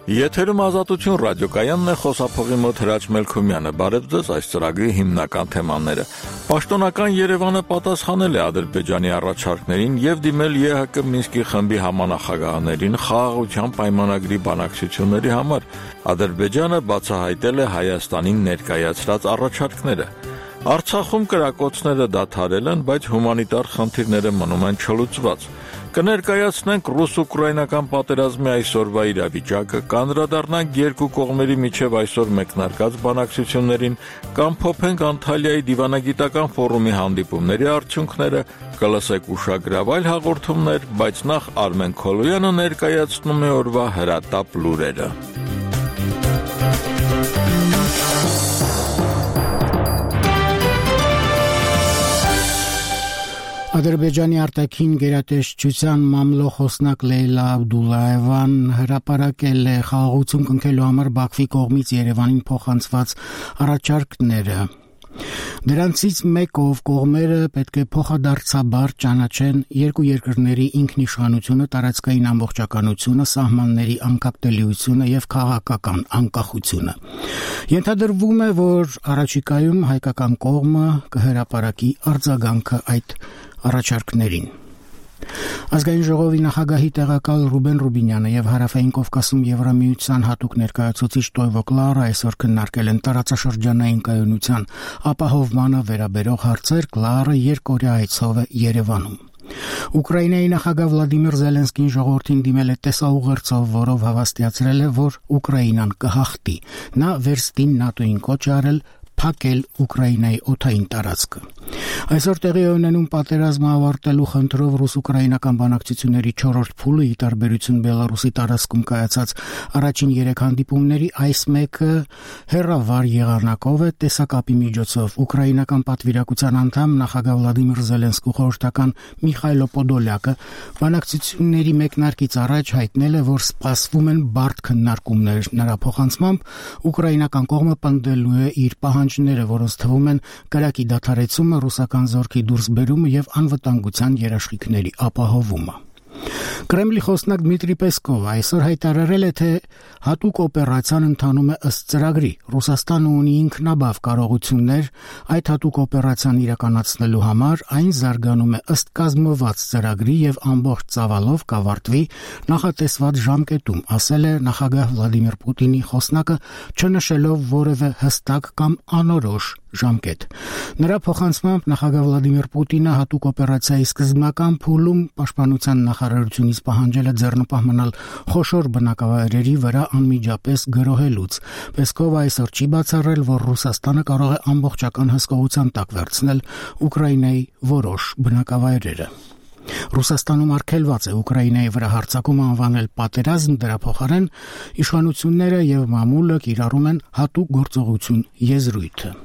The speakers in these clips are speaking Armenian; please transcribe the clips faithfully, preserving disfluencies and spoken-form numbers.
Եթերում Ազատություն ռադիոկայանն է, խոսափողի մոտ Հրաչ Մելքումյանը։ Բարև ձեզ, այս ծրագրի հիմնական թեմաները։ Պաշտոնական Երևանը պատասխանել է Ադրբեջանի առաջարկներին եւ դիմել ԵՀԿ Մինսկի խմբի համանախագահներին խաղաղության պայմանագրի բանակցությունների համար։ Ադրբեջանը բացահայտել է Հայաստանին ներկայացրած առաջարկները։ Արցախում կրակոցները դադարել են, բայց հումանիտար խնդիրները մնում են չլուծված։ Կներկայացնենք ռուս-ուկրաինական պատերազմի այսօրվա իրավիճակը, կանդրադառնանք երկու կողմերի միջև այսօր մեկնարկած բանակցություններին, կամ փոխենք Անտալիայի դիվանագիտական ֆորումի հանդիպումների արդյունքները, կլսեք ուշագրավ այլ հաղորդումներ, բայց նախ Արմեն Քոլոյանը ներկայացնում է օրվա հրատապ լուրերը։ Ադրբեջանի արտաքին գերատեսչության մամլո խոսնակ Լեյլա Աբդուլլաևան հրապարակել է խաղաղություն կնքելու համար Բաքվի կողմից Երևանին փոխանցված առաջարկները։ Դրանցից մեկով կողմերը պետք է փոխադարձաբար ճանաչեն երկու երկրների ինքնիշխանությունը, տարածքային ամբողջականությունը, սահմանների անկապտելիությունը եւ քաղաքական անկախությունը։ Ենթադրվում է, որ առաջիկայում հայկական կողմը կհրապարակի արձագանքը այդ առաջարկներին։ Ազգային ժողովի նախագահի տեղակալ Ռուբեն Ռուբինյանը եւ Հարավային Կովկասում Եվրամիության հատուկ ներկայացուցիչ Տոյվո Կլարը այսօր քննարկել են տարածաշրջանային կայունության ապահովմանը վերաբերող հարցեր։ Կլարը երկօրյա այցով է Երևանում։ Ուկրաինայի նախագահ Վլադիմիր Զելենսկին ժողովրդին դիմել է տեսաուղերձով, որով հավաստիացրել է, որ Ուկրաինան կհաղթի։ Նա վերստին ՆԱՏՕ-ին կոչ է արել փակել Ուկրաինայի օդային տարածքը։ Այսօր տեղի է ունենում պատերազմը ավարտելու խնդրով ռուս-ուկրաինական բանակցությունների չորրորդ փուլը՝ ի տարբերություն Բելարուսի տարածքում կայացած առաջին երեք հանդիպումների, այս մեկը հեռավար եղանակով է տեսակապի միջոցով։ Ուկրաինական պատվիրակության անդամ նախագահ Վլադիմիր Զելենսկու խորհրդական Միխայլո Պոդոլյակը բանակցությունների մեկնարկից առաջ հայտնել է, որ սպասվում են բարդ քննարկումներ։ Նրա փոխանցմամբ ուկրաինական կողմը պնդելու է իր պահանջները, որոնց թվում են կրակի դադարեցումը, ռուսական զորքի դուրսբերումը եւ անվտանգության երաշխիքների ապահովումը։ Կրեմլի խոսնակ Դմիտրի Պեսկովը այսօր հայտարարել է, թե հատուկ օպերացիան ընթանում է ըստ ծրագրի։ Ռուսաստանը ունի ինքնաբավ կարողություններ այդ հատուկ օպերացիան իրականացնելու համար, այն զարգանում է ըստ կազմված ծրագրի եւ ամբողջ ծավալով կավարտվի նախատեսված ժամկետում, ասել է նախագահ Վլադիմիր Պուտինի խոսնակը, չնշելով որևէ հստակ կամ անորոշ ժամկետ։ Նրա փոխանցմամբ նախագահ Վլադիմիր Պուտինը հատուկ օպերացիայի սկզբնական փուլում պաշտպանության նախարարությունից պահանջել է ձեռնպահ մնալ խոշոր բնակավայրերի վրա անմիջապես գրոհելուց։ Պեսկովը այսօր չի բացառել, որ Ռուսաստանը կարող է ամբողջական հսկողության տակ վերցնել Ուկրաինայի որոշ բնակավայրերը։ Ռուսաստանում արգելված է Ուկրաինայի վրա հարձակումը անվանել պատերազմ, դրա փոխարեն իշխանությունները եւ մամուլը կիրառում են հատուկ գործողություն եզրույթը։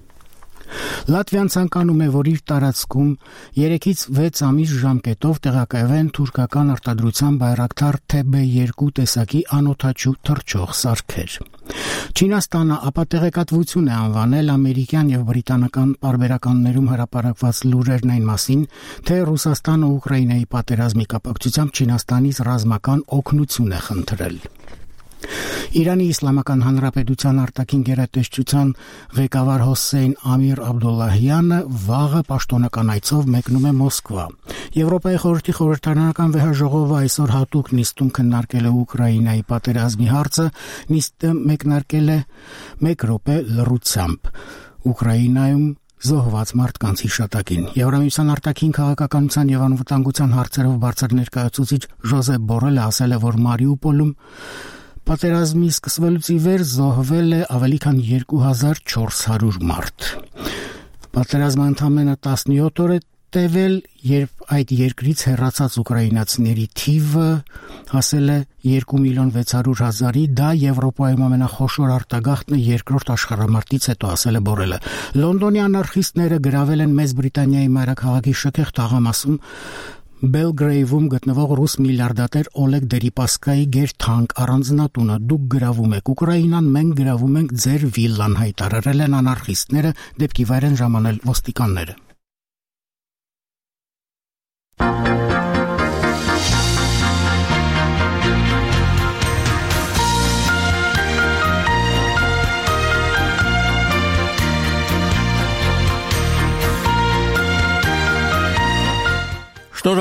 Լատվիան ցանկանում է, որ իր տարածքում երեքից վեց ամիս ժամկետով տեղակայվեն թուրքական արտադրության Բայրակթար Թ B երկու տեսակի անօդաչու թռչող սարքեր։ Չինաստանը ապատեղեկատվություն է անվանել ամերիկյան եւ բրիտանական պարբերականներում հրապարակված լուրերն այն մասին, թե Ռուսաստանը Ուկրաինայի պատերազմի կապակցությամբ Չինաստանից ռազմական օգնություն է խնդրել։ Իրանի Իսլամական Հանրապետության արտաքին գերատեսչության ղեկավար Հոսեյն Ամիր Աբդոլլահյանը վաղը պաշտոնական այցով մեկնում է Մոսկվա։ Եվրոպայի խորհրդի խորհրդարանական վեհաժողովը այսօր հատուկ նիստում քննարկել է Ուկրաինայի պատերազմի հարցը, նիստը մեկնարկել է մեկ րոպե լռությամբ։ Ուկրաինայում զոհված մարդկանց հիշատակին Եվրամիության արտաքին քաղաքականության եւ անվտանգության հարցերով բարձր ներկայացուցիչ Ժոզեփ Բորելը ասել է, որ Մարիուպոլում պատերազմի սկսվելուց ի վեր զոհվել է ավելի քան երկու հազար չորս հարյուր մարդ։ Պատերազմը ընդամենը տասնյոթ օր է տևել, երբ այդ երկրից հեռացած ուկրաինացիների թիվը հասել է երկու միլիոն վեց հարյուր հազարի, դա Եվրոպայում ամենախոշոր արտագաղթն է երկրորդ աշխարհամարտից հետո, ասել է Բորելը։ Լոնդոնի անարխիստները գրավել են Մեծ Բրիտանիայի մայրաքաղաքի շքեղ թաղամասում Բելգրեյվում գտնվող ռուս միլիարդատեր Օլեգ Դերիպասկայի գերթանկ առանձնատունը։ Դուք գրավում եք Ուկրաինան, մենք գրավում ենք ձեր վիլլան, հայտարարել են անարխիստները, դեպքի վայր են ժամանել ոստիկանները։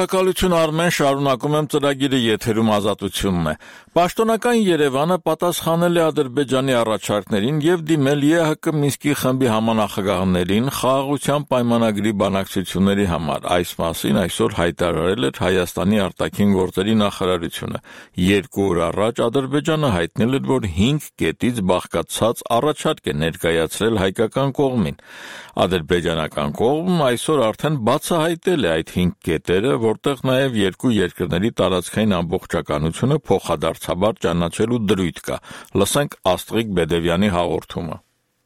Շնորհակալություն Արմեն, շարունակում եմ ծրագիրը, եթերում Ազատությունն է։ Պաշտոնական Երևանը պատասխանել է Ադրբեջանի առաջարկներին եւ դիմել ԵՀԿ Մինսկի խմբի համանախագահներին խաղաղության պայմանագրի բանակցությունների համար։ Այս մասին այսօր հայտարարել էր Հայաստանի արտաքին գործերի նախարարությունը։ Երկու օր առաջ Ադրբեջանը հայտնել էր, որ հինգ կետից բաղկացած առաջարկ է ներկայացրել հայկական կողմին։ Ադրբեջանական կողմն այսօր արդեն բացահայտել է այդ հինգ կետերը, որտեղ նաև երկու երկրների տարածքային ամբողջականությունը փոխադարձաբար ճանաչելու դրույթ կա։ Լսենք Աստղիկ Բեդևյանի հաղորդումը։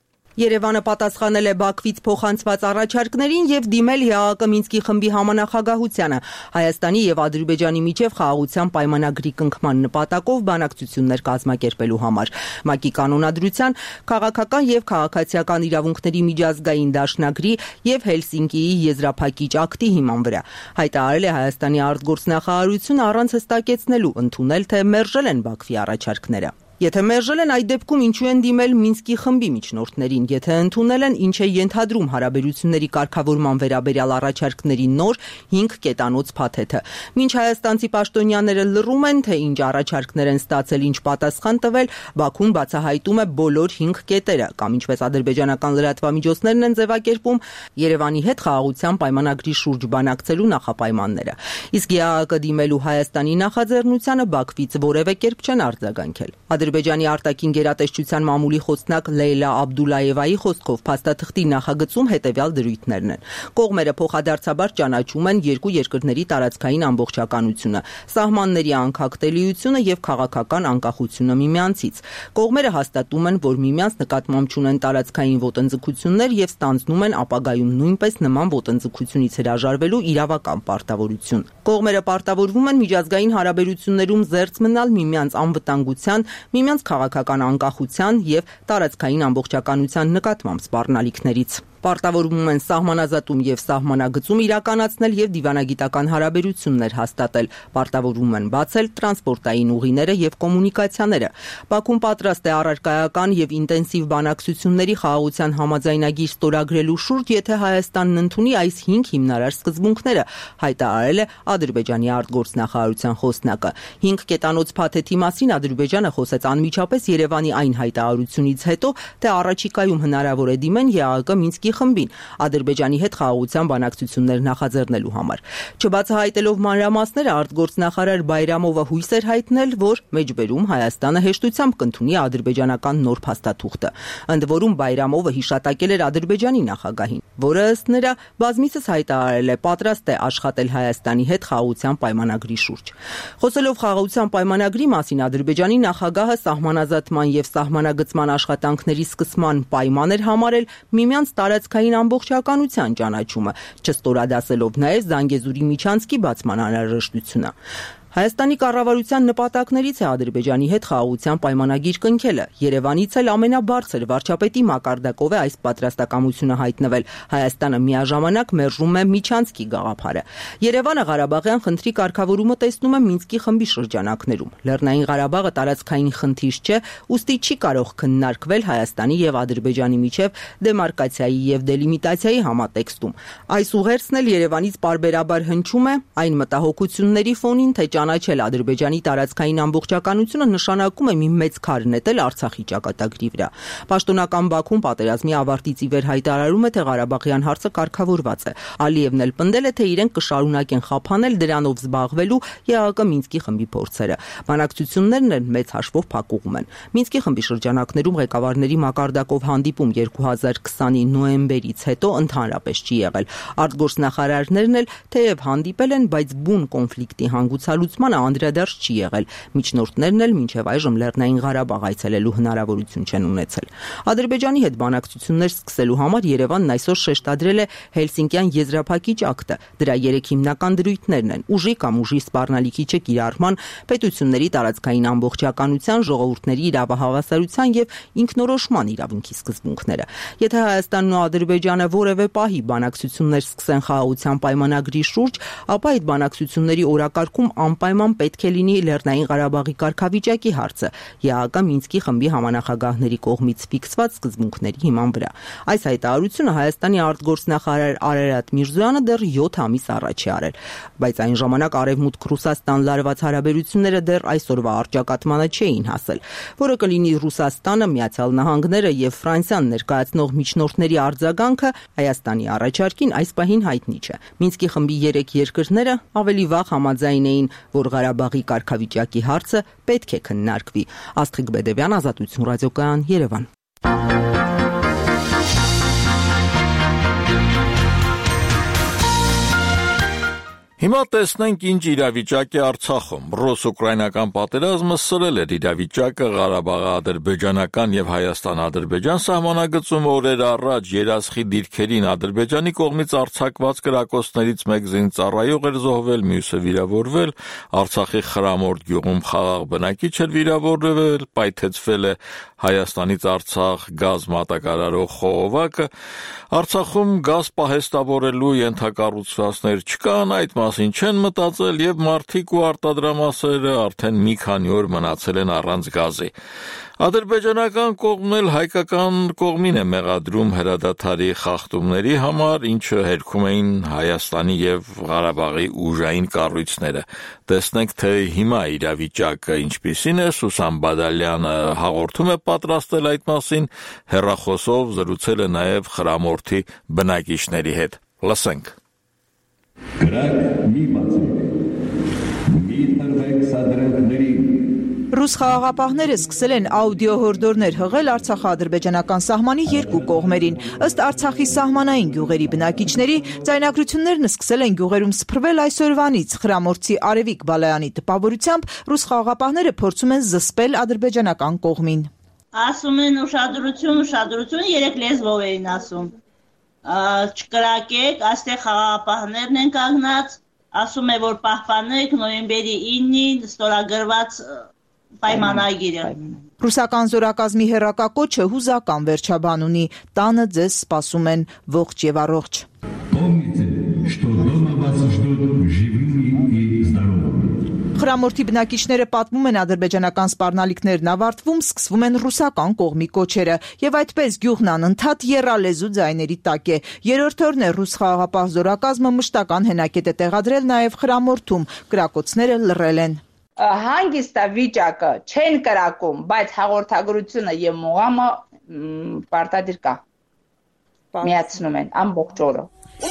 Երևանը պատասխանել է Բաքվից փոխանցված առաջարկներին եւ դիմել ԵԱՀԿ Մինսկի խմբի համանախագահությանը Հայաստանի եւ Ադրբեջանի միջև խաղաղության պայմանագրի կնքման նպատակով բանակցություններ կազմակերպելու համար։ ՄԱԿ-ի կանոնադրության, քաղաքական եւ քաղաքացիական իրավունքների միջազգային դաշնագրի եւ Հելսինկիի եզրափակիչ ակտի հիման վրա։ Հայտարարել է Հայաստանի արտգործնախարարությունը առանց հստակեցնելու, ընդունել թե մերժել են Բաքվի առաջարկները։ Եթե մերժել են, այդ դեպքում ինչու են դիմել Մինսկի խմբի միջնորդներին, եթե ընդունել են, ինչ է ենթադրում հարաբերությունների կարգավորման վերաբերյալ առաջարկների նոր հինգ կետանոց փաթեթը։ Մինչ հայաստանցի պաշտոնյաները լռում են, թե ինչ առաջարկներ են ստացել, ինչ պատասխան տվել, Բաքուն բացահայտում է բոլոր հինգ կետերը, կամ ինչպես ադրբեջանական լրատվամիջոցներն են ձևակերպում, Երևանի հետ խաղաղության պայմանագրի շուրջ բանակցելու նախապայմանները։ Իսկ ԵԱՀԿ դիմելու Հայաստանի նախաձեռնությանը Բաքվից որևէ կերպ չեն արձագանքել։ Ադրբեջանի արտաքին գերատեսչության մամուլի խոսնակ Լեյլա Աբդուլաևայի խոսքով փաստաթղթի նախագծում հետևյալ դրույթներն են։ Կողմերը փոխադարձաբար ճանաչում են երկու երկրների տարածքային ամբողջականությունը, սահմանների անկախտելիությունը եւ քաղաքական անկախությունը միմյանցից։ Կողմերը հաստատում են, որ միմյանց նկատմամբ չունեն տարածքային ոտնձգություններ եւ ստանձնում են ապագայում նույնպես նման ոտնձգությունից հրաժարվելու իրավական պարտավորություն։ Կողմերը պարտավորվում են միջազգային հարաբերություններում զերծ մնալ միմյանց անվտանգության, միմյանց քաղաքական անկախության եւ տարածքային ամբողջականության նկատմամբ սպառնալիքներից։ Պարտավորվում են սահմանազատում եւ սահմանագծում իրականացնել եւ դիվանագիտական հարաբերություններ հաստատել, պարտավորվում են բացել տրանսպորտային ուղիները եւ կոմունիկացիաները։ Բաքուն պատրաստ է առարկայական եւ ինտենսիվ բանակցությունների խաղաղության համաձայնագիր ստորագրելու շուրջ, եթե Հայաստանն ընդունի այս հինգ հիմնարար սկզբունքները, հայտարարել է Ադրբեջանի արտգործնախարարության խոսնակը։ Հինգ կետանոց փաթեթի մասին Ադրբեջանը խոսեց անմիջապես Երևանի այն հայտարարությունից հետո, թե առաջիկայում հնարավոր է դիմեն ԵԱՀԿ Մինսկի խմբին Ադրբեջանի հետ խաղաղության բանակցություններ նախաձեռնելու համար։ Չբացահայտելով մանրամասները, արտգործնախարար Բայրամովը հույս էր հայտնել, որ մեջբերում Հայաստանը հեշտությամբ կընդունի ադրբեջանական նոր փաստաթուղթը։ Ընդ որում Բայրամովը հիշատակել էր Ադրբեջանի նախագահին, որը ըստ նրա բազմիցս հայտարարել է պատրաստ է աշխատել Հայաստանի հետ խաղաղության պայմանագրի շուրջ։ Խոսելով խաղաղության պայմանագրի մասին, Ադրբեջանի նախագահը սահմանազատման եւ սահմանագծման աշխատանքների սկսման պայման էր համարել միմյանց տարածքային ամբողջականության ճանաչումը, չստորադասելով նաև Զանգեզուրի միջանցքի բացման անհրաժեշտությունը։ Հայաստանի կառավարության նպատակներից է Ադրբեջանի հետ խաղաղության պայմանագիր կնքելը։ Երևանից էլ ամենաբարձր վարչապետի մակարդակով է այս պատրաստակամությունը հայտնվել։ Հայաստանը միաժամանակ մերժում է Միջանցքի գաղափարը։ Երևանը Ղարաբաղյան խնդրի կարգավորումը տեսնում է Մինսկի խմբի շրջանակներում։ Լեռնային Ղարաբաղը տարածքային խնդիր չէ, ուստի չի կարող քննարկվել Հայաստանի եւ Ադրբեջանի միջև դեմարկացիայի եւ դելիմիտացիայի համատեքստում։ Այս ուղերձն էլ Երևանից պարբերաբար հնչում է այն մտահոգությունների ֆոնին, թե ճանաչել Ադրբեջանի տարածքային ամբողջականությունը նշանակում է մի մեծ քար նետել Արցախի ճակատագրի վրա։ Պաշտոնական Բաքուն պատերազմի ավարտից ի վեր հայտարարում է, թե Ղարաբաղյան հարցը կարգավորված է։ Ալիևն էլ պնդել է, թե իրենք կշարունակեն խափանել դրանով զբաղվելու ԵԱՀԿ Մինսկի խմբի փորձերը։ Բանակցություններն էլ մեծ հաշվով փակուղում են։ Մինսկի խմբի շրջանակներում ղեկավարների մակարդակով հանդիպում երկու հազար քսանի նոյեմբերից հետո ընդհանրապես չի եղել։ Արտգործնախարարներն էլ թեև հանդիպել են, բայց բուն կոնֆլիկտի հանգուցալուծմանը անդրադարձ չի եղել։ Միջնորդներն էլ մինչև այժմ Լեռնային Ղարաբաղ այցելելու հնարավորություն չեն ունեցել։ Ադրբեջանի հետ բանակցություններ սկսելու համար Երևանն այսօր շեշտադրել է Հելսինկյան եզրափակիչ ակտը։ Դրա երեք հիմնական դրույթներն են՝ ուժի կամ ուժի սպառնալիքի չկիրառման, պետությունների տարածքային ամբողջականության, ժողովուրդների իրավահավասարության եւ ինքնորոշման իրավունքի սկզբունքները։ Եթե Հայաստանն ու Ադրբեջանը որևէ պահի բանակցություններ սկսեն խաղաղության պայմանագրի շուրջ, ապա այդ բանակցությունների օրակարգում անպայման պետք է լինի Լեռնային Ղարաբաղի կարգավիճակի հարցը ԵԱՀԿ Մինսկի խմբի համանախագահների կողմից ֆիքսված սկզբունքների հիման վրա։ Այս հայտարարությունը Հայաստանի արտգործնախարար Արարատ Միրզոյանը դեռ յոթ ամիս առաջ է արել, բայց այն ժամանակ Արևմուտք-Ռուսաստան լարված հարաբերությունները դեռ այսօրվա առճակատմանը չէին հասել, որը կլինի Ռուսաստանը, Միացյալ Նահանգները եւ Ֆրանսիան ներկայացնող միջնորդների արձագանքը Հայաստանի առաջարկին այս պահին հայտնի չէ։ Մինսկի խմբի երեք երկրները ավելի վաղ համաձայն էին, որ Ղարաբաղի կարգավիճակի հարցը պետք է քննարկվի։ Աստղիկ Բեդևյան, Ազատություն ռադիոկայան, Երևան։ Հիմա տեսնենք ինչ իրավիճակ է Արցախում։ Ռուս-ուկրաինական պատերազմը սրել էր իրավիճակը Ղարաբաղի-ադրբեջանական եւ Հայաստան-ադրբեջան սահմանագծում օրեր առաջ երասխի դիրքերին Ադրբեջանի կողմից արձակված կրակոցներից մեկ զինծառայող էր զոհվել, մյուսը վիրավորվել, Արցախի Խրամորդ գյուղում խաղաղ բնակիչ էր վիրավորվել, պայթեցվել է Հայաստանից Արցախ գազ մատակարարող խողովակը, Արցախում գազ պահեստավորելու ենթակառուցվածքներ չկան, այդ մասին չեն մտածել եւ մարդիկ ու արտադրամասերը արդեն մի քանի օր մնացել են առանց գազի։ Ադրբեջանական կողմն էլ հայկական կողմին է մեղադրում հրադադարի խախտումների համար, ինչը հերքում էին Հայաստանի եւ Ղարաբաղի ուժային կառույցները։ Տեսնենք, թե հիմա իրավիճակը ինչպիսին է, Սուսան Բադալյանը հաղորդում է պատրաստել այդ մասին, հեռախոսով զրուցել է նաեւ Խրամորդի բնակիչների հետ։ Լսենք։ Կրակ մի բացեք, մի տրվեք սադրանքներին։ Ռուս խաղաղապահները սկսել են աուդիո հորդորներ հղել արցախա-ադրբեջանական սահմանի երկու կողմերին։ Ըստ Արցախի սահմանային գյուղերի բնակիչների, ձայնագրություններն սկսել են գյուղերում սփռվել այսօրվանից։ Խրամորդի Արևիկ Բալայանի տպավորությամբ ռուս խաղաղապահները փորձում են զսպել ադրբեջանական կողմին։ Ասում են ուշադրություն, ուշադրություն, երեք լեզվով էին ասում։ Չկրակեք, այստեղ խաղաղապահներն են կանգնած, ասում է, որ պահպանեք նոյեմբերի ինին ստորագրված պայմանագիրը։ Ռուսական զորակազմի հեռակակոչը հուզական վերջաբան ունի, տանը ձեզ սպասում են ողջ եւ առողջ։ Խրամորդի բնակիչները պատմում են ադրբեջանական սպառնալիքներն ավարտվում, սկսվում են ռուսական կողմի կոչերը, եւ այդպես գյուղն անընդհատ եռալեզու ձայների տակ է։ Երրորդ օրն է ռուս խաղաղապահ զորակազմը մշտական հենակետ է տեղադրել նաեւ Խրամորդում, կրակոցները լռել են։ Հանգիստ վիճակը չեն կրակում, բայց հաղորդագրությունը եւ մուղամը պարտադիր կա։ Միացնում են ամբողջ օրը։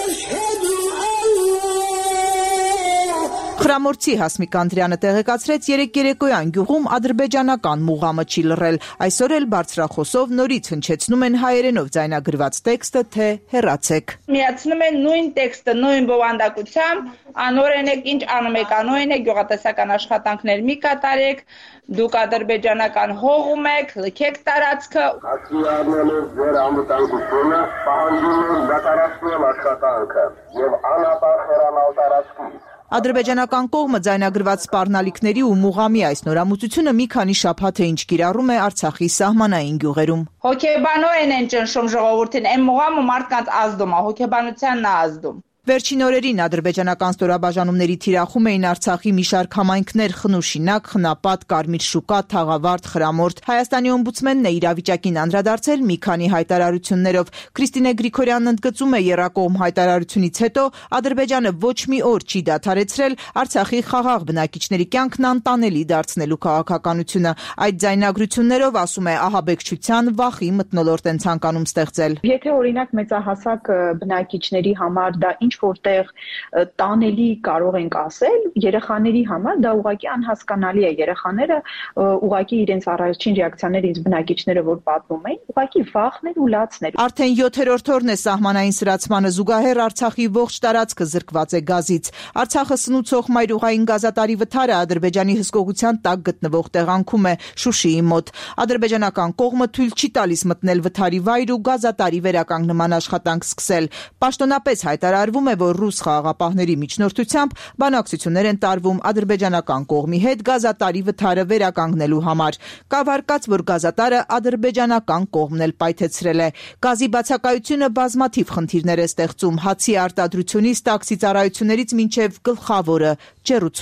Խրամորդի Հասմիկ Անդրյանը տեղեկացրեց երեք երեկոյան գյուղում ադրբեջանական մուղամը չի լռել։ Այսօր էլ բարձրախոսով նորից հնչեցնում են հայերենով ձայնագրված տեքստը, թե հեռացեք։ Միացնում են նույն տեքստը, նույն բովանդակությամբ, անօրեն եք, ինչ անում եք, անօրեն եք, գյուղատնտեսական աշխատանքներ մի կատարեք, դուք ադրբեջանական հողում եք, լքեք տարածքը։ Հաշվի առնելով ձեր անվտանգությունը, պահանջում ենք դատարակել աշխատանքը եւ անապահ հեռանալ տարածքից։ Ադրբեջանական կողմը ձայնագրված սպառնալիքների ու մուղամի այս նորամուծությունը մի քանի շաբաթ է ինչ կիրառում է Արցախի սահմանային գյուղերում։ Հոգեբանորեն են ճնշում ժողովրդին, այն մուղամը մարդկանց ազդում է, հոգեբանությանն է ազդում։ Վերջին օրերին ադրբեջանական ստորաբաժանումների թիրախում էին Արցախի մի շարք համայնքներ՝ Խնուշինակ, Խնապատ, Կարմիր շուկա, Թաղավարտ, Խրամորդ։ Հայաստանի օմբուդսմենն է իրավիճակին անդրադարձել մի քանի հայտարարություններով։ Քրիստինե Գրիգորյանն ընդգծում է եռակողմ հայտարարությունից հետո Ադրբեջանը ոչ մի օր չի դադարեցրել Արցախի խաղաղ բնակիչների կյանքն անտանելի դարձնելու քաղաքականությունը։ Այդ ձայնագրություններով, ասում է, ահաբեկչության, վախի մթնոլորտ են ցանկանում ստեղծել։ Եթե օրինակ մեծահասակ բնակիչների համար դա ինչ որտեղ տանելի կարող ենք ասել, երեխաների համար դա ուղղակի անհասկանալի է։ Երեխաները ուղղակի իրենց առաջին ռեակցիաները ինձ բնակիչները որ պատմում էին, ուղղակի վախներ ու լացներ։ Արդեն յոթերորդ օրն է սահմանային սրացմանը զուգահեռ Արցախի ողջ տարածքը զրկված է գազից։ Արցախը սնուցող մայրուղային գազատարի վթարը Ադրբեջանի հսկողության տակ գտնվող տեղանքում է Շուշիի մոտ։ Ադրբեջանական կողմը թույլ չի տալիս մտնել վթարի վայր ու գազատարի վերականգնման աշխատանք սկսել։ Պաշտոնապես հայտարարվում է, որ ռուս խաղաղապահների միջնորդությամբ բանակցություններ են տարվում ադրբեջանական կողմի հետ գազատարի վթարը վերականգնելու համար։ Կավարկած, որ գազատարը ադրբեջանական կողմն էլ պայթեցրել է։ Գազի բացակայությունը բազմաթիվ խնդիրներ է ստեղծում, հացի արտադրությունից տաքսի ծառայություններից մինչև գլխավորը ջեռուցումը։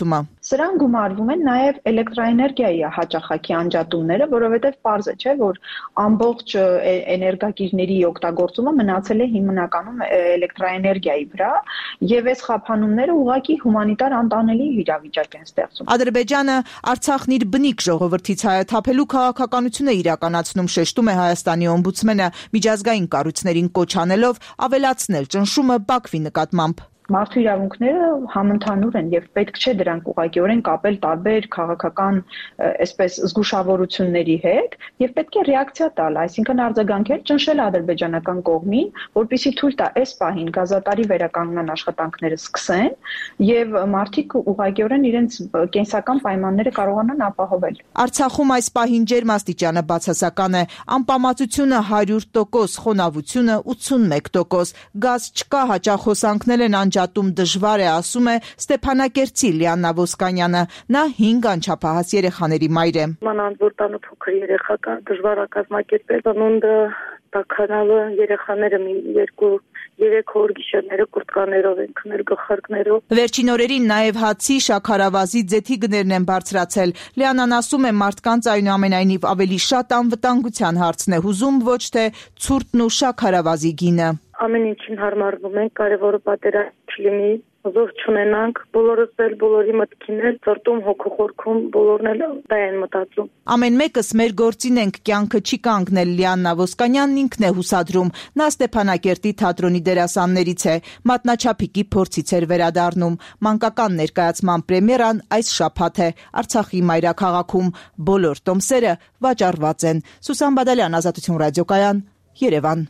սրան գումարվում են նաև էլեկտրաէներգիայի հաճախակի անջատումները, որովհետև պարզ է, չէ, որ ամբողջ էներգակիրների օգտագործումը մնացել է հիմնականում էլեկտրաէներգիայի վրա, եւ այս խափանումները ուղղակի հումանիտար անտանելի իրավիճակ են ստեղծում։ Ադրբեջանը Արցախն իր բնիկ ժողովրդից հայաթափելու քաղաքականություն է իրականացնում, շեշտում է Հայաստանի օմբուդսմենը, միջազգային կառույցներին կոչ անելով ավելացնել ճնշումը Բաքվի նկատմամբ։ Մարդու իրավունքները համընդհանուր են եւ պետք չէ դրանք ուղղակիորեն կապել տարբեր քաղաքական այսպես զգուշավորությունների հետ եւ պետք է ռեակցիա տալ, այսինքն արձագանքել, ճնշել ադրբեջանական կողմին, որպեսզի թույլ տա այս պահին գազատարի վերականգնման աշխատանքները սկսեն եւ մարդիկ ուղղակիորեն իրենց կենսական պայմանները կարողանան ապահովել։ Արցախում այս պահին ջերմաստիճանը բացասական է, անպամացությունը հարյուր տոկոս, խոնավությունը ութսունմեկ տոկոս, գազ չկա, հաճախ հոսանքներ են ջատում դժվար է, ասում է Ստեփանակերտցի Լիաննա Ոսկանյանը, նա հինգ անչափահաս երեխաների մայր է։ Մանավանդ որ տանը փոքր երեխա կա, դժվար է կազմակերպել, ծնունդը, տաքանալը, երեխաները մի երկու երեք օր գիշերները կուրտկաներով են քնել, գլխարկներով։ Վերջին օրերին նաև հացի, շաքարավազի, ձեթի գներն են բարձրացել։ Լիանան ասում է, մարդկանց այնուամենայնիվ ավելի շատ անվտանգության հարցն է հուզում, ոչ թե ցուրտն ու շաքարավազի գինը։ Ամեն ինչին հարմարվում ենք, կարևորը պատերազմ չլինի, զոհ չունենանք, բոլորս էլ բոլորի մտքին էլ ծրտում հոգուխորքում, բոլորն էլ դա են մտածում։ Ամեն մեկս մեր գործին ենք, կյանքը չի կանգնել, Լիաննա Ոսկանյանն ինքն է հուսադրում։ Նա Ստեփանակերտի թատրոնի դերասաններից է, մատնաչափիկի փորձից էր վերադառնում։ Մանկական ներկայացման պրեմիերան այս շաբաթ է Արցախի մայրաքաղաքում։ Բոլոր տոմսերը վաճառված են։ Սուսան Բադալյան, Ազատություն ռադիոկայան, Երևան։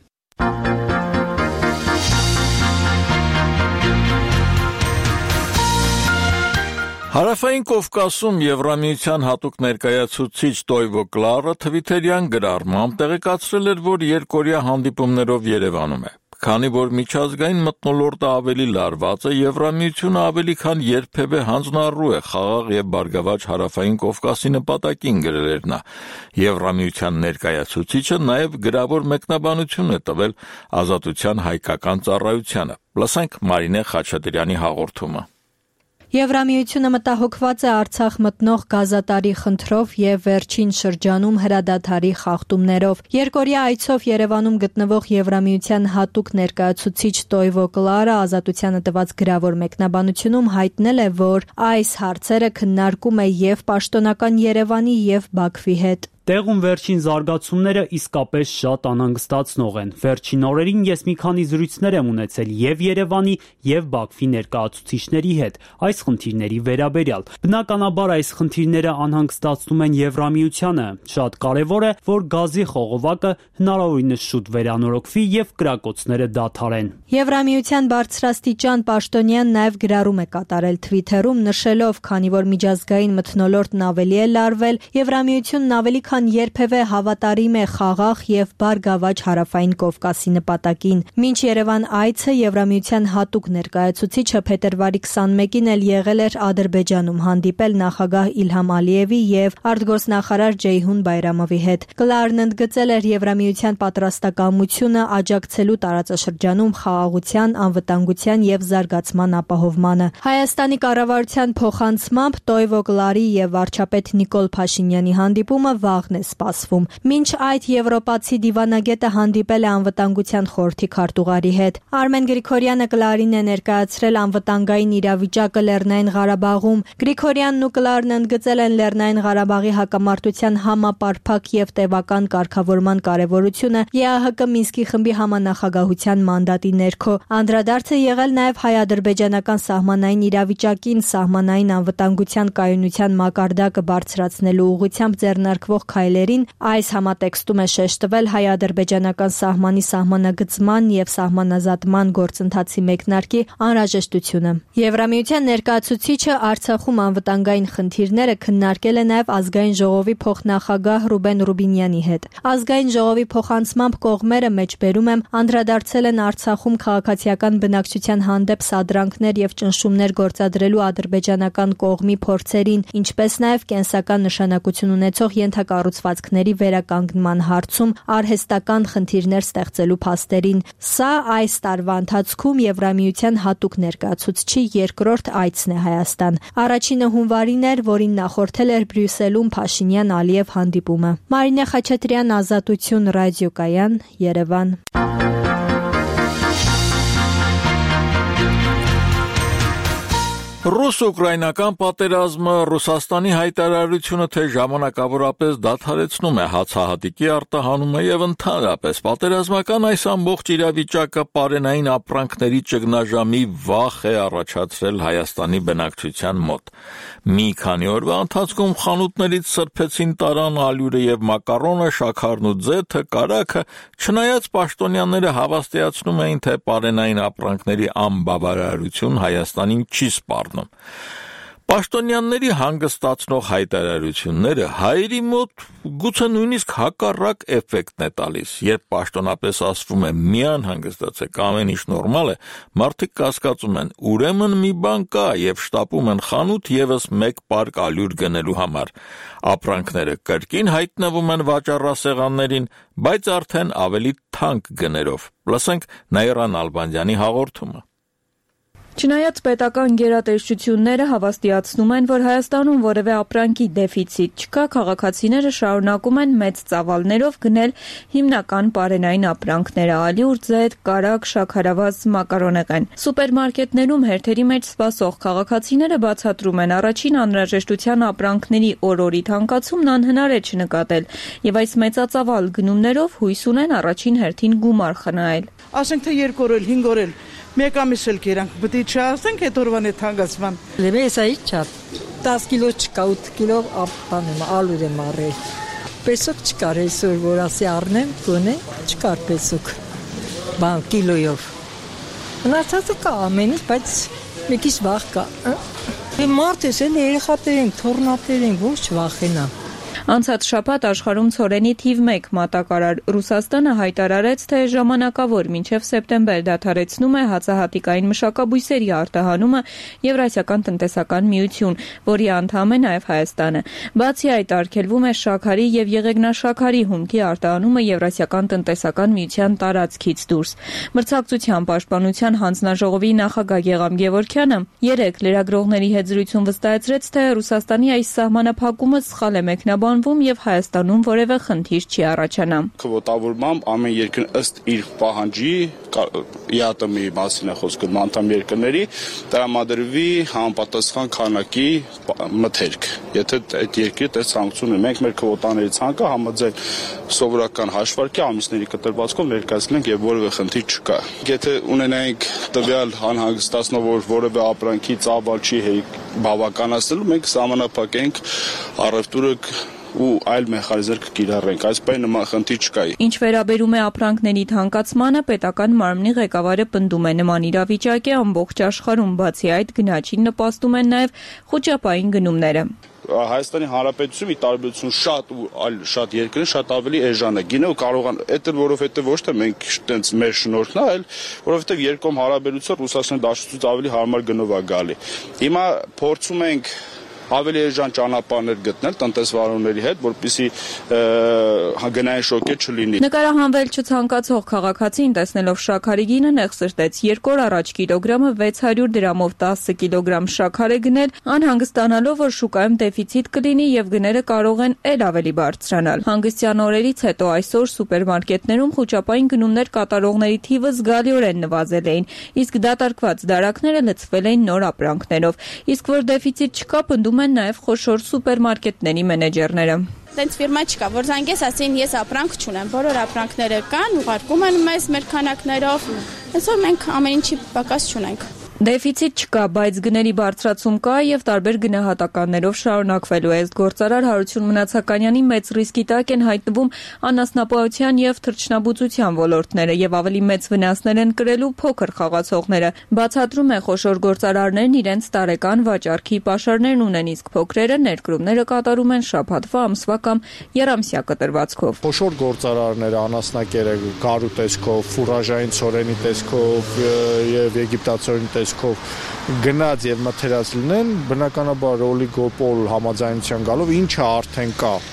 Հարավային Կովկասում Եվրամիության հատուկ ներկայացուցիչ Տոյվո Կլարը թվիթերյան գրառմամբ տեղեկացրել էր, որ երկօրյա հանդիպումներով Երևանում է։ Քանի որ միջազգային մթնոլորտը ավելի լարված է, Եվրամիությունը ավելի քան երբևէ հանձնառու է խաղաղ եւ բարգավաճ Հարավային Կովկասի նպատակին, գրել էր նա։ Եվրամիության ներկայացուցիչը նաեւ գրավոր մեկնաբանություն է տվել Ազատության հայկական ծառայությանը։ Լսենք Մարինե Խաչատրյանի հաղորդումը։ Եվրամիությունը մտահոգված է Արցախ մտնող գազատարի խնդրով եւ վերջին շրջանում հրադադարի խախտումներով։ Երկօրյա այցով Երևանում գտնվող Եվրամիության հատուկ ներկայացուցիչ Տոյվո Կլարը Ազատությանը տված գրավոր մեկնաբանությունում հայտնել է, որ այս հարցերը քննարկում է եւ պաշտոնական Երևանի եւ Բաքվի հետ։ Տեղում վերջին զարգացումները իսկապես շատ անհանգստացնող են։ Վերջին օրերին ես մի քանի զրույցներ եմ ունեցել եւ Երևանի եւ Բաքվի ներկայացուցիչների հետ այս խնդիրների վերաբերյալ։ Բնականաբար այս խնդիրները անհանգստացնում են Եվրամիությանը։ Շատ կարեւոր է, որ գազի խողովակը հնարավորինս շուտ վերանորոգվի եւ կրակոցները դադարեն։ Եվրամիության բարձրաստիճան պաշտոնյան նաեւ գրառում է կատարել Twitter-ում, նշելով, քանի որ միջազգային մթնոլորտն ավելի է լարվել, Եվրամիությունն ավելի քան երբևէ հավատարիմ է խաղաղ եւ բարգավաճ Հարավային Կովկասի նպատակին։ Մինչ Երևան այցը Եվրամիության հատուկ ներկայացուցիչը փետրվարի քսանմեկին էլ եղել էր Ադրբեջանում, հանդիպել նախագահ Իլհամ Ալիևի եւ արտգործնախարար Ջեյհուն Բայրամովի հետ։ Կլարն ընդգծել էր Եվրամիության պատրաստակամությունը աջակցելու տարածաշրջանում խաղաղության, անվտանգության եւ զարգացման ապահովմանը։ Հայաստանի կառավարության փոխանցմամբ Տոյվո Կլարի եւ վարչապետ Նիկոլ Փաշինյանի հանդիպումը վաղն է սպասվում։ Մինչ այդ եվրոպացի դիվանագետը հանդիպել է անվտանգության խորհրդի քարտուղարի հետ։ Արմեն Գրիգորյանը Կլարին է ներկայացրել անվտանգային իրավիճակը Լեռնային Ղարաբաղում։ Գրիգորյանն ու Կլարն ընդգծել են Լեռնային Ղարաբաղի հակամարտության համապարփակ եւ տևական կարգավորման կարեւորությունը ԵԱՀԿ Մինսկի խմբի համանախագահության մանդատի ներքո։ Անդրադարձը եղել նաեւ հայ-ադրբեջանական սահմանային իրավիճակին, սահմանային անվտանգության կայունության մակարդակը բարձրացնելու ուղղությամբ ձեռնարկվող քայլերին, այս համատեքստում է շեշտվել հայ-ադրբեջանական սահմանի սահմանագծման եւ սահմանազատման գործընթացի մեկնարկի անհրաժեշտությունը։ Եվրամիության ներկայացուցիչը Արցախում անվտանգային խնդիրները քննարկել է նաեւ ազգային ժողովի փոխնախագահ Ռուբեն Ռուբինյանի հետ։ Ազգային ժողովի փոխանցմամբ կողմերը մեջբերում եմ անդրադարձել են Արցախում քաղաքացիական բնակչության հանդեպ սադրանքներ եւ ճնշումներ գործադրելու ադրբեջանական կողմի փորձերին, ինչպես նաեւ կենսական նշանակություն ունեցող ենթակառուցվածքների կառուցվածքների վերականգնման հարցում արհեստական խնդիրներ ստեղծելու փաստերին։ Սա այս տարվա ընթացքում Եվրամիության հատուկ ներկայացուցչի երկրորդ այցն է Հայաստան։ Առաջինը հունվարին էր, որին նախորդել էր Բրյուսելում Փաշինյան-Ալիև հանդիպումը։ Մարինե Խաչատրյան, Ազատություն, ռադիոկայան, Երևան։ Ռուս-ուկրաինական պատերազմը Ռուսաստանի հայտարարությունը թե ժամանակավորապես դադարեցնում է հացահատիկի արտահանումը եւ ընդհանրապես պատերազմական այս ամբողջ իրավիճակը պարենային ապրանքների ճգնաժամի վախ է առաջացրել Հայաստանի բնակչության մոտ։ Մի քանի օրվա ընթացքում խանութներից սրբեցին տարան ալյուրը եւ մակարոնը, շաքարն ու ձեթը, կարագը, չնայած պաշտոնյաները հավաստիացնում էին, թե պարենային ապրանքների անբավարարություն Հայաստանին չի սպառնում։ Պաշտոնյաների հանգստացնող հայտարարությունները հայերի մոտ գուցե նույնիսկ հակառակ էֆեկտն է տալիս, երբ պաշտոնապես ասվում է մի անհանգստացեք, ամեն ինչ նորմալ է, մարդիկ կասկածում են, ուրեմն մի բան կա եւ շտապում են խանութ եւս մեկ պարկ ալյուր գնելու համար։ Ապրանքները կրկին հայտնվում են վաճառասեղաններին, բայց արդեն ավելի թանկ գներով։ Լսենք Նաիրա Նալբանդյանի հաղորդումը։ Չնայած պետական գերատեսչությունները հավաստիացնում են, որ Հայաստանում որևէ ապրանքի դեֆիցիտ չկա, քաղաքացիները շարունակում են մեծ ծավալներով գնել հիմնական պարենային ապրանքները՝ ալյուր, ձեթ, կարագ, շաքարավազ, մակարոնեղեն։ Սուպերմարկետներում հերթերի մեջ սպասող քաղաքացիները բացատրում են, առաջին անհրաժեշտության ապրանքների օր-օրի թանկացումն անհնար է չնկատել, եւ այս մեծածավալ գնումներով հույս ունեն առաջին հերթին գումար խնայել։ Ասենք թե երկու օր էլ, հինգ օր էլ մեկ ամիս էլ կերանք, պետք է չասենք այդ օրվան այդ հանգացման։ Լեմեսայի չափ դես կիլո չկա, ութ կիլո ապանում ալուր եմ առել։ Պեսոք չկար այսօր, որ ասի առնեմ, գոնե չկար պեսոք։ Բան կիլոյով։ Մնացածը կա ամենից, բայց մի քիչ վախ կա։ Մարդ ես էլ երեխաներ ենք, թոռնատներ ենք, ոչ վախենա։ Անցած շաբաթ աշխարհում ցորենի թիվ մեկ մատակարար Ռուսաստանը հայտարարեց, թե ժամանակավոր մինչև սեպտեմբեր դադարեցնում է հացահատիկային մշակաբույսերի արտահանումը Եվրասիական տնտեսական միություն, որի անդամ է նաև Հայաստանը։ Բացի այդ, արգելվում է շաքարի եւ եղեգնաշաքարի հումքի արտահանումը Եվրասիական տնտեսական միության տարածքից դուրս։ Մրցակցության պաշտպանության հանձնաժողովի նախագահ Գեգամ Գևորգյանը երեկ լրագրողների հետ զրույցում վստահեցրեց, թե Ռուսաստանի այս սահմանափակումը սխալ է մեկնաբան եւ Հայաստանում որևէ խնդիր չի առաջանա։ Քվոտավորմամբ ամեն երկրն ըստ իր պահանջի ԵԱՏՄ-ի մասին է խոսքը անդամ երկրների տրամադրվի համապատասխան քանակի մթերք։ Եթե այդ երկրի այդ ցանկությունը մենք մեր քվոտաների ցանկը համաձայն սովորական հաշվարկի ամիսների կտրվածքով ներկայացնենք եւ որևէ խնդիր չկա։ Եթե ունենայինք տվյալ անհանգստացնող որ որևէ ապրանքի ծավալ չի բավականացնելու, մենք սահմանափակենք առևտուրը ու այլ մեխանիզմներ կկիրառենք, այս բանը նման խնդիր չկա։ Ինչ վերաբերում է ապրանքների թանկացմանը, պետական մարմնի ղեկավարը պնդում է նման իրավիճակ է ամբողջ աշխարհում, բացի այդ գնաճին նպաստում են նաև խոճապային գնումները։ Հայաստանի Հանրապետությունում ի տարբերություն շատ ու այլ շատ երկրներ շատ ավելի էժան է գինը ու կարող են այդ էլ որովհետեւ ոչ թե մենք տենց մեր շնորհքն է, այլ որովհետեւ երկկողմ հարաբերությունը Ռուսաստանի Դաշնությունից ավելի հարմար գնով է գալի։ Հիմա փորձում ենք ավելի էժան ճանապարհներ գտնել տնտեսվարողների հետ, որպեսզի գնային շոկը չլինի։ Նկարահանվել չցանկացող քաղաքացին տեսնելով շաքարի գինը նեղսրտեց։ Երկու օր առաջ կիլոգրամը վեց հարյուր դրամով տասը կիլոգրամ շաքար է գնել, անհանգստանալով, որ շուկայում դեֆիցիտ կլինի եւ գները կարող են ել ավելի բարձրանալ։ Հանգստյան օրերից հետո այսօր սուպերմարկետներում խոճապային գնումներ կատարողների թիվը զգալիորեն նվազել էին, իսկ դատարկված դարակները լցվել էին նոր ապրանքներով։ Իսկ որ դեֆիցիտ չկա, պնդում են նաև խոշոր սուպերմարկետների մենեջերները։ Տենց ֆիրմա չկա, որ զանգես ասեն ես ապրանք չունեմ, բոլոր ապրանքները կան, ուղարկում են մեզ մեր քանակներով, այսօր մենք ամեն ինչի պակաս չունենք։ Դեֆիցիտ չկա, բայց գների բարձրացում կա եւ տարբեր գնահատականներով շարունակվելու է։ Գործարար Հարություն Մնացականյանի մեծ ռիսկի տակ են հայտնվում անասնապահության եւ թռչնաբուծության ոլորտները եւ ավելի մեծ վնասներ են կրելու փոքր խաղացողները։ Բացատրում է խոշոր գործարարներն իրենց տարեկան վաճառքի պաշարներն ունեն, իսկ փոքրերը ներկրումները կատարում են շաբաթվա, ամսվա կամ եռամսյա կտրվածքով։ Խոշոր գործարարները անասնակերը գարու տեսքով, ֆուրաժային ցորենի տեսքով եւ եգիպտացորենի տեսքով գնաց եւ մթերած լինեն, բնականաբար օլիգոպոլ համաձայնության գալով ինչը արդեն կա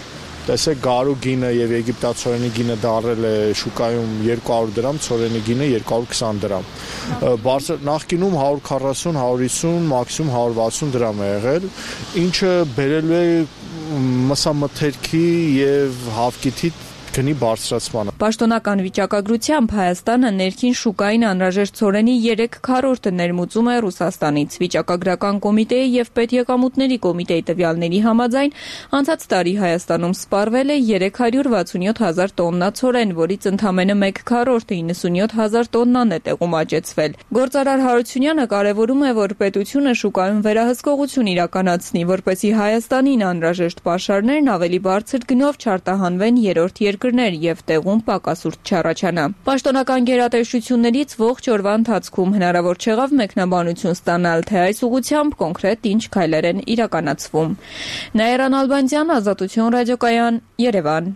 տեսեք գարու գինը եւ եգիպտացորենի գինը դարել է շուկայում երկու հարյուր դրամ, ցորենի գինը երկու հարյուր քսան դրամ։ Բարձր նախկինում հարյուր քառասուն, հարյուր հիսուն, մաքսիմում հարյուր վաթսուն դրամ է եղել, ինչը բերելու է մսամթերքի եւ հավկիթի գնի բարձրացմանը։ Պաշտոնական վիճակագրությամբ Հայաստանը ներքին շուկային անհրաժեշտ ցորենի երեք քառորդը ներմուծում է Ռուսաստանից։ Վիճակագրական կոմիտեի եւ Պետեկամուտների կոմիտեի տվյալների համաձայն անցած տարի Հայաստանում սպառվել է երեք հարյուր վաթսունյոթ հազար տոննա ցորեն, որից ընդամենը մեկ քառորդը իննսունյոթ հազար տոննան է տեղում աճեցվել։ Գործարար Հարությունյանը կարևորում է, որ պետությունը շուկայում վերահսկողություն իրականացնի, որպեսզի Հայաստանին անհրաժեշտ պաշարներն ավելի բարձր գնով չարտահանվեն երրորդ երկրներ եւ տեղում պակասուրդ չառաջանա։ Պաշտոնական գերատեսչություններից ողջ օրվա ընթացքում հնարավոր չեղավ մեկնաբանություն ստանալ, թե այս ուղղությամբ կոնկրետ ինչ քայլեր են իրականացվում։ Նաիրան Ալբանդյան, Ազատություն ռադիոկայան, Երևան։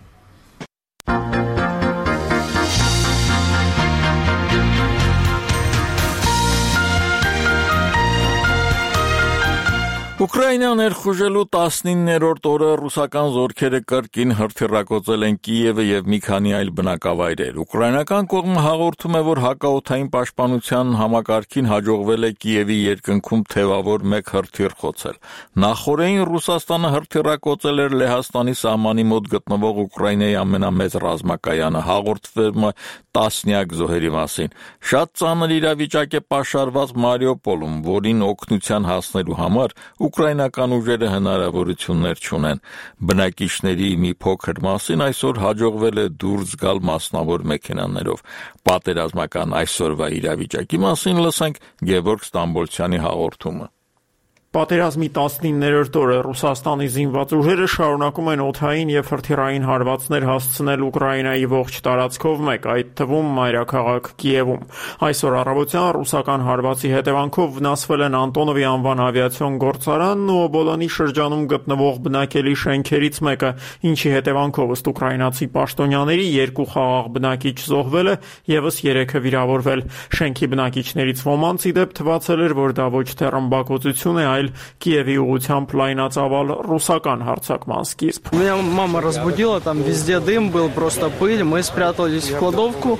Ուկրաինան ներխուժելու տասնիններորդ օրը ռուսական զորքերը կրկին հրթիռակոծել են Կիևը եւ մի քանի այլ բնակավայրեր։ Ուկրաինական կողմը հաղորդում է, որ հակաօդային պաշտպանության համակարգին հաջողվել է Կիևի երկնքում թևավոր մեկ հրթիռ խոցել։ Նախորդին Ռուսաստանը հրթիռակոծել էր Լեհաստանի սահմանի մոտ գտնվող Ուկրաինայի ամենամեծ ռազմակայանը, հաղորդվում է տասնյակ զոհերի մասին։ Շատ ծանր իրավիճակ է պաշարված Մարիուպոլում, որին օգնության հասնելու համար ուկրաինական ուժերը հնարավորություններ չունեն։ Բնակիչների մի փոքր մասին այսօր հաջողվել է դուրս գալ մասնավոր մեքենաներով։ Պատերազմական այսօրվա իրավիճակի մասին լսենք Գևորգ Ստամբոլցյանի հաղորդումը։ Պատերազմի տասնիններորդ օրը Ռուսաստանի զինված ուժերը շարունակում են օդային եւ հրթիռային հարվածներ հասցնել Ուկրաինայի ողջ տարածքով մեկ, այդ թվում մայրաքաղաք Կիևում։ Այսօր առավոտյան ռուսական հարվածի հետևանքով վնասվել են Անտոնովի անվան ավիացիոն գործարանն ու Օբոլոնի շրջանում գտնվող բնակելի շենքերից մեկը, ինչի հետևանքով ըստ ուկրաինացի պաշտոնյաների երկու խաղաղ բնակիչ զոհվել է, եւս երեքը вирավորվել։ Շենքի բնակիչներից ոմանց ի դեպ թվացել էր, որ դա ոչ թե ռմբակոծություն է, այլ Киеве угутям плайнацавал русакан хартсакман скисп. Меня мама разбудила, там везде дым был, просто пыль. Мы спрятались в кладовку,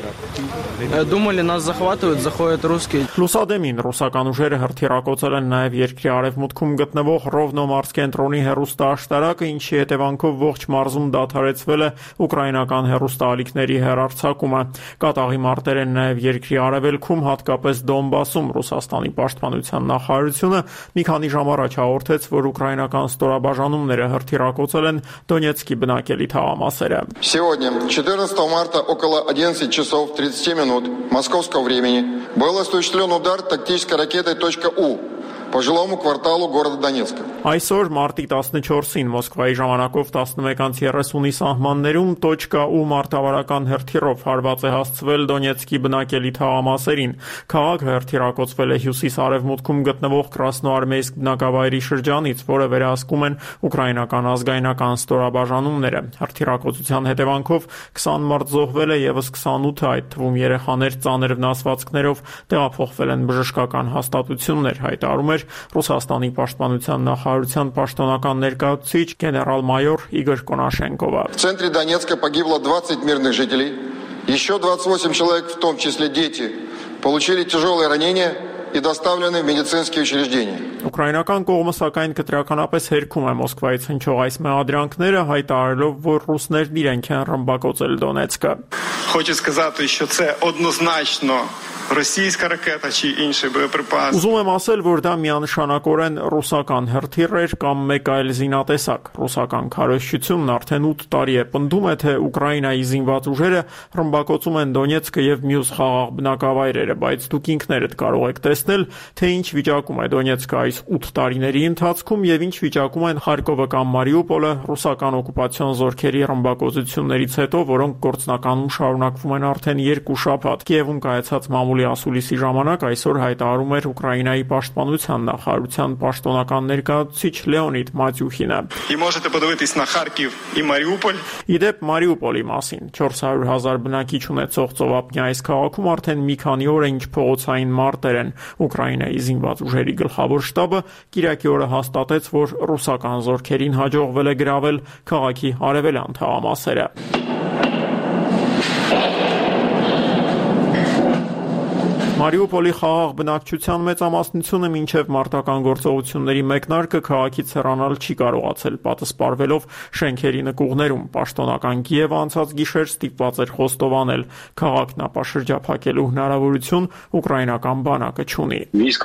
думали, нас захватывают, заходят русские. Լուսադեմին ռուսական ուժերը հրթիռակոծել են նաև երկրի արևմուտքում գտնվող Ռովնոմարս կենտրոնի հեռուստաաշտարակը, ինչի հետևանքով ողջ մարզում դադարեցվել է ուկրաինական հեռուստաալիքների հեռարձակումը։ Կատաղի մարտեր են նաև երկրի արևելքում, հատկապես Դոնբասում։ Ռուսաստանի պաշտպանության նախարարությունը մի քանի ժամ առաջ հաղորդեց, որ ուկրաինական ստորաբաժանումները հրթիռակոծել են Դոնեցկի բնակելի թաղամասերը։ Сегодня, четырнадцатого марта, около одиннадцати часов тридцати минут московского времени, был осуществлен удар тактической ракетой .У по жилому кварталу города Донецка. Այսօր մարտի տասնչորսին Մոսկվայի ժամանակով տասնմեկից երեսունի սահմաններում .U մարտավարական հրթիռով հարված է հասցվել Դոնեցկի բնակելի թաղամասերին։ Քաղաքը հրթիռակոծվել է հյուսիս-արևմուտքում գտնվող Կրասնոարմեյսկ բնակավայրի շրջանից, որը վերահսկում են ուկրաինական ազգայնական ստորաբաժանումները։ Հրթիռակոծության հետևանքով քսան մարդ զոհվել է, եւս քսանութը, այդ թվում երեխաներ, ծանր վնասվածքներով տեղափոխվել են բժշկական հաստատություններ, հայտարարում Ռուսաստանի պաշտպանության նախարարության պաշտոնական ներկայացուցիչ գեներալ-մայոր Իգոր Կոնաշենկովը։ В центре Донецка погибло двадцать мирных жителей, еще двадцать восемь человек, в том числе дети, получили тяжелые ранения и доставлены в медицинские учреждения. Ուկրաինական կողմը սակայն կտրականապես հերքում է Մոսկվայից հնչող այս մեղադրանքները, հայտարարելով, որ ռուսներն իրենք են ռմբակոծել Դոնեցկը։ Хочу сказати, що це однозначно російська ракета чи інший боєприпас. Ուզում եմ ասել, որ դա միանշանակորեն ռուսական հրթիռ էր կամ մեկ այլ զինատեսակ։ Ռուսական քարոզչությունն արդեն ութ տարի է պնդում է, թե Ուկրաինայի զինված ուժերը ռմբակոծում են Դոնեցկը եւ մյուս խաղաղ բնակավայրերը, բայց դուք ինքներդ կարող եք տեսնել, թե ինչ վիճակում է Դոնեցկը այս ութ տարիների ընթացքում եւ ինչ վիճակում են Խարկովը կամ Մարիուպոլը ռուսական օկուպացիոն զորքերի ռմբակոծություններից հետո, որոնք գործնականում շարունակվում են արդեն երկու շաբաթ։ Կիևում կայացած մամուլի ասուլիսի ժամանակ այսօր հայտարարում էր Ուկրաինայի պաշտպանության նախարարության պաշտոնական ներկայացուցիչ Լեոնիդ Մատյուխինը։ И можете подивитись на Харків і Маріуполь. Իդեպ Մարիուպոլի մասին չորս հարյուր հազար բնակիչ ունեցող ծովափնյա այս քաղաքում արդեն մի քանի օր է ինչ փողոցային մարտեր են։ Ուկրաինայի զինված ուժերի գլխավոր շտաբը կիրակի օրը հաստատեց, որ ռուսական զորքերին հաջողվել է գրավել քաղաքի արևելյան թաղամասերը։ Մարիուպոլի խաղաղ բնակչության մեծամասնությունը մինչև մարտական գործողությունների մեկնարկը քաղաքից հեռանալ չի կարողացել, պատասպարվելով շենքերի նկուղներում։ Պաշտոնական Կիևը անցած գիշեր ստիպված էր խոստովանել, քաղաքն ապաշրջափակելու հնարավորություն ուկրաինական բանակը չունի։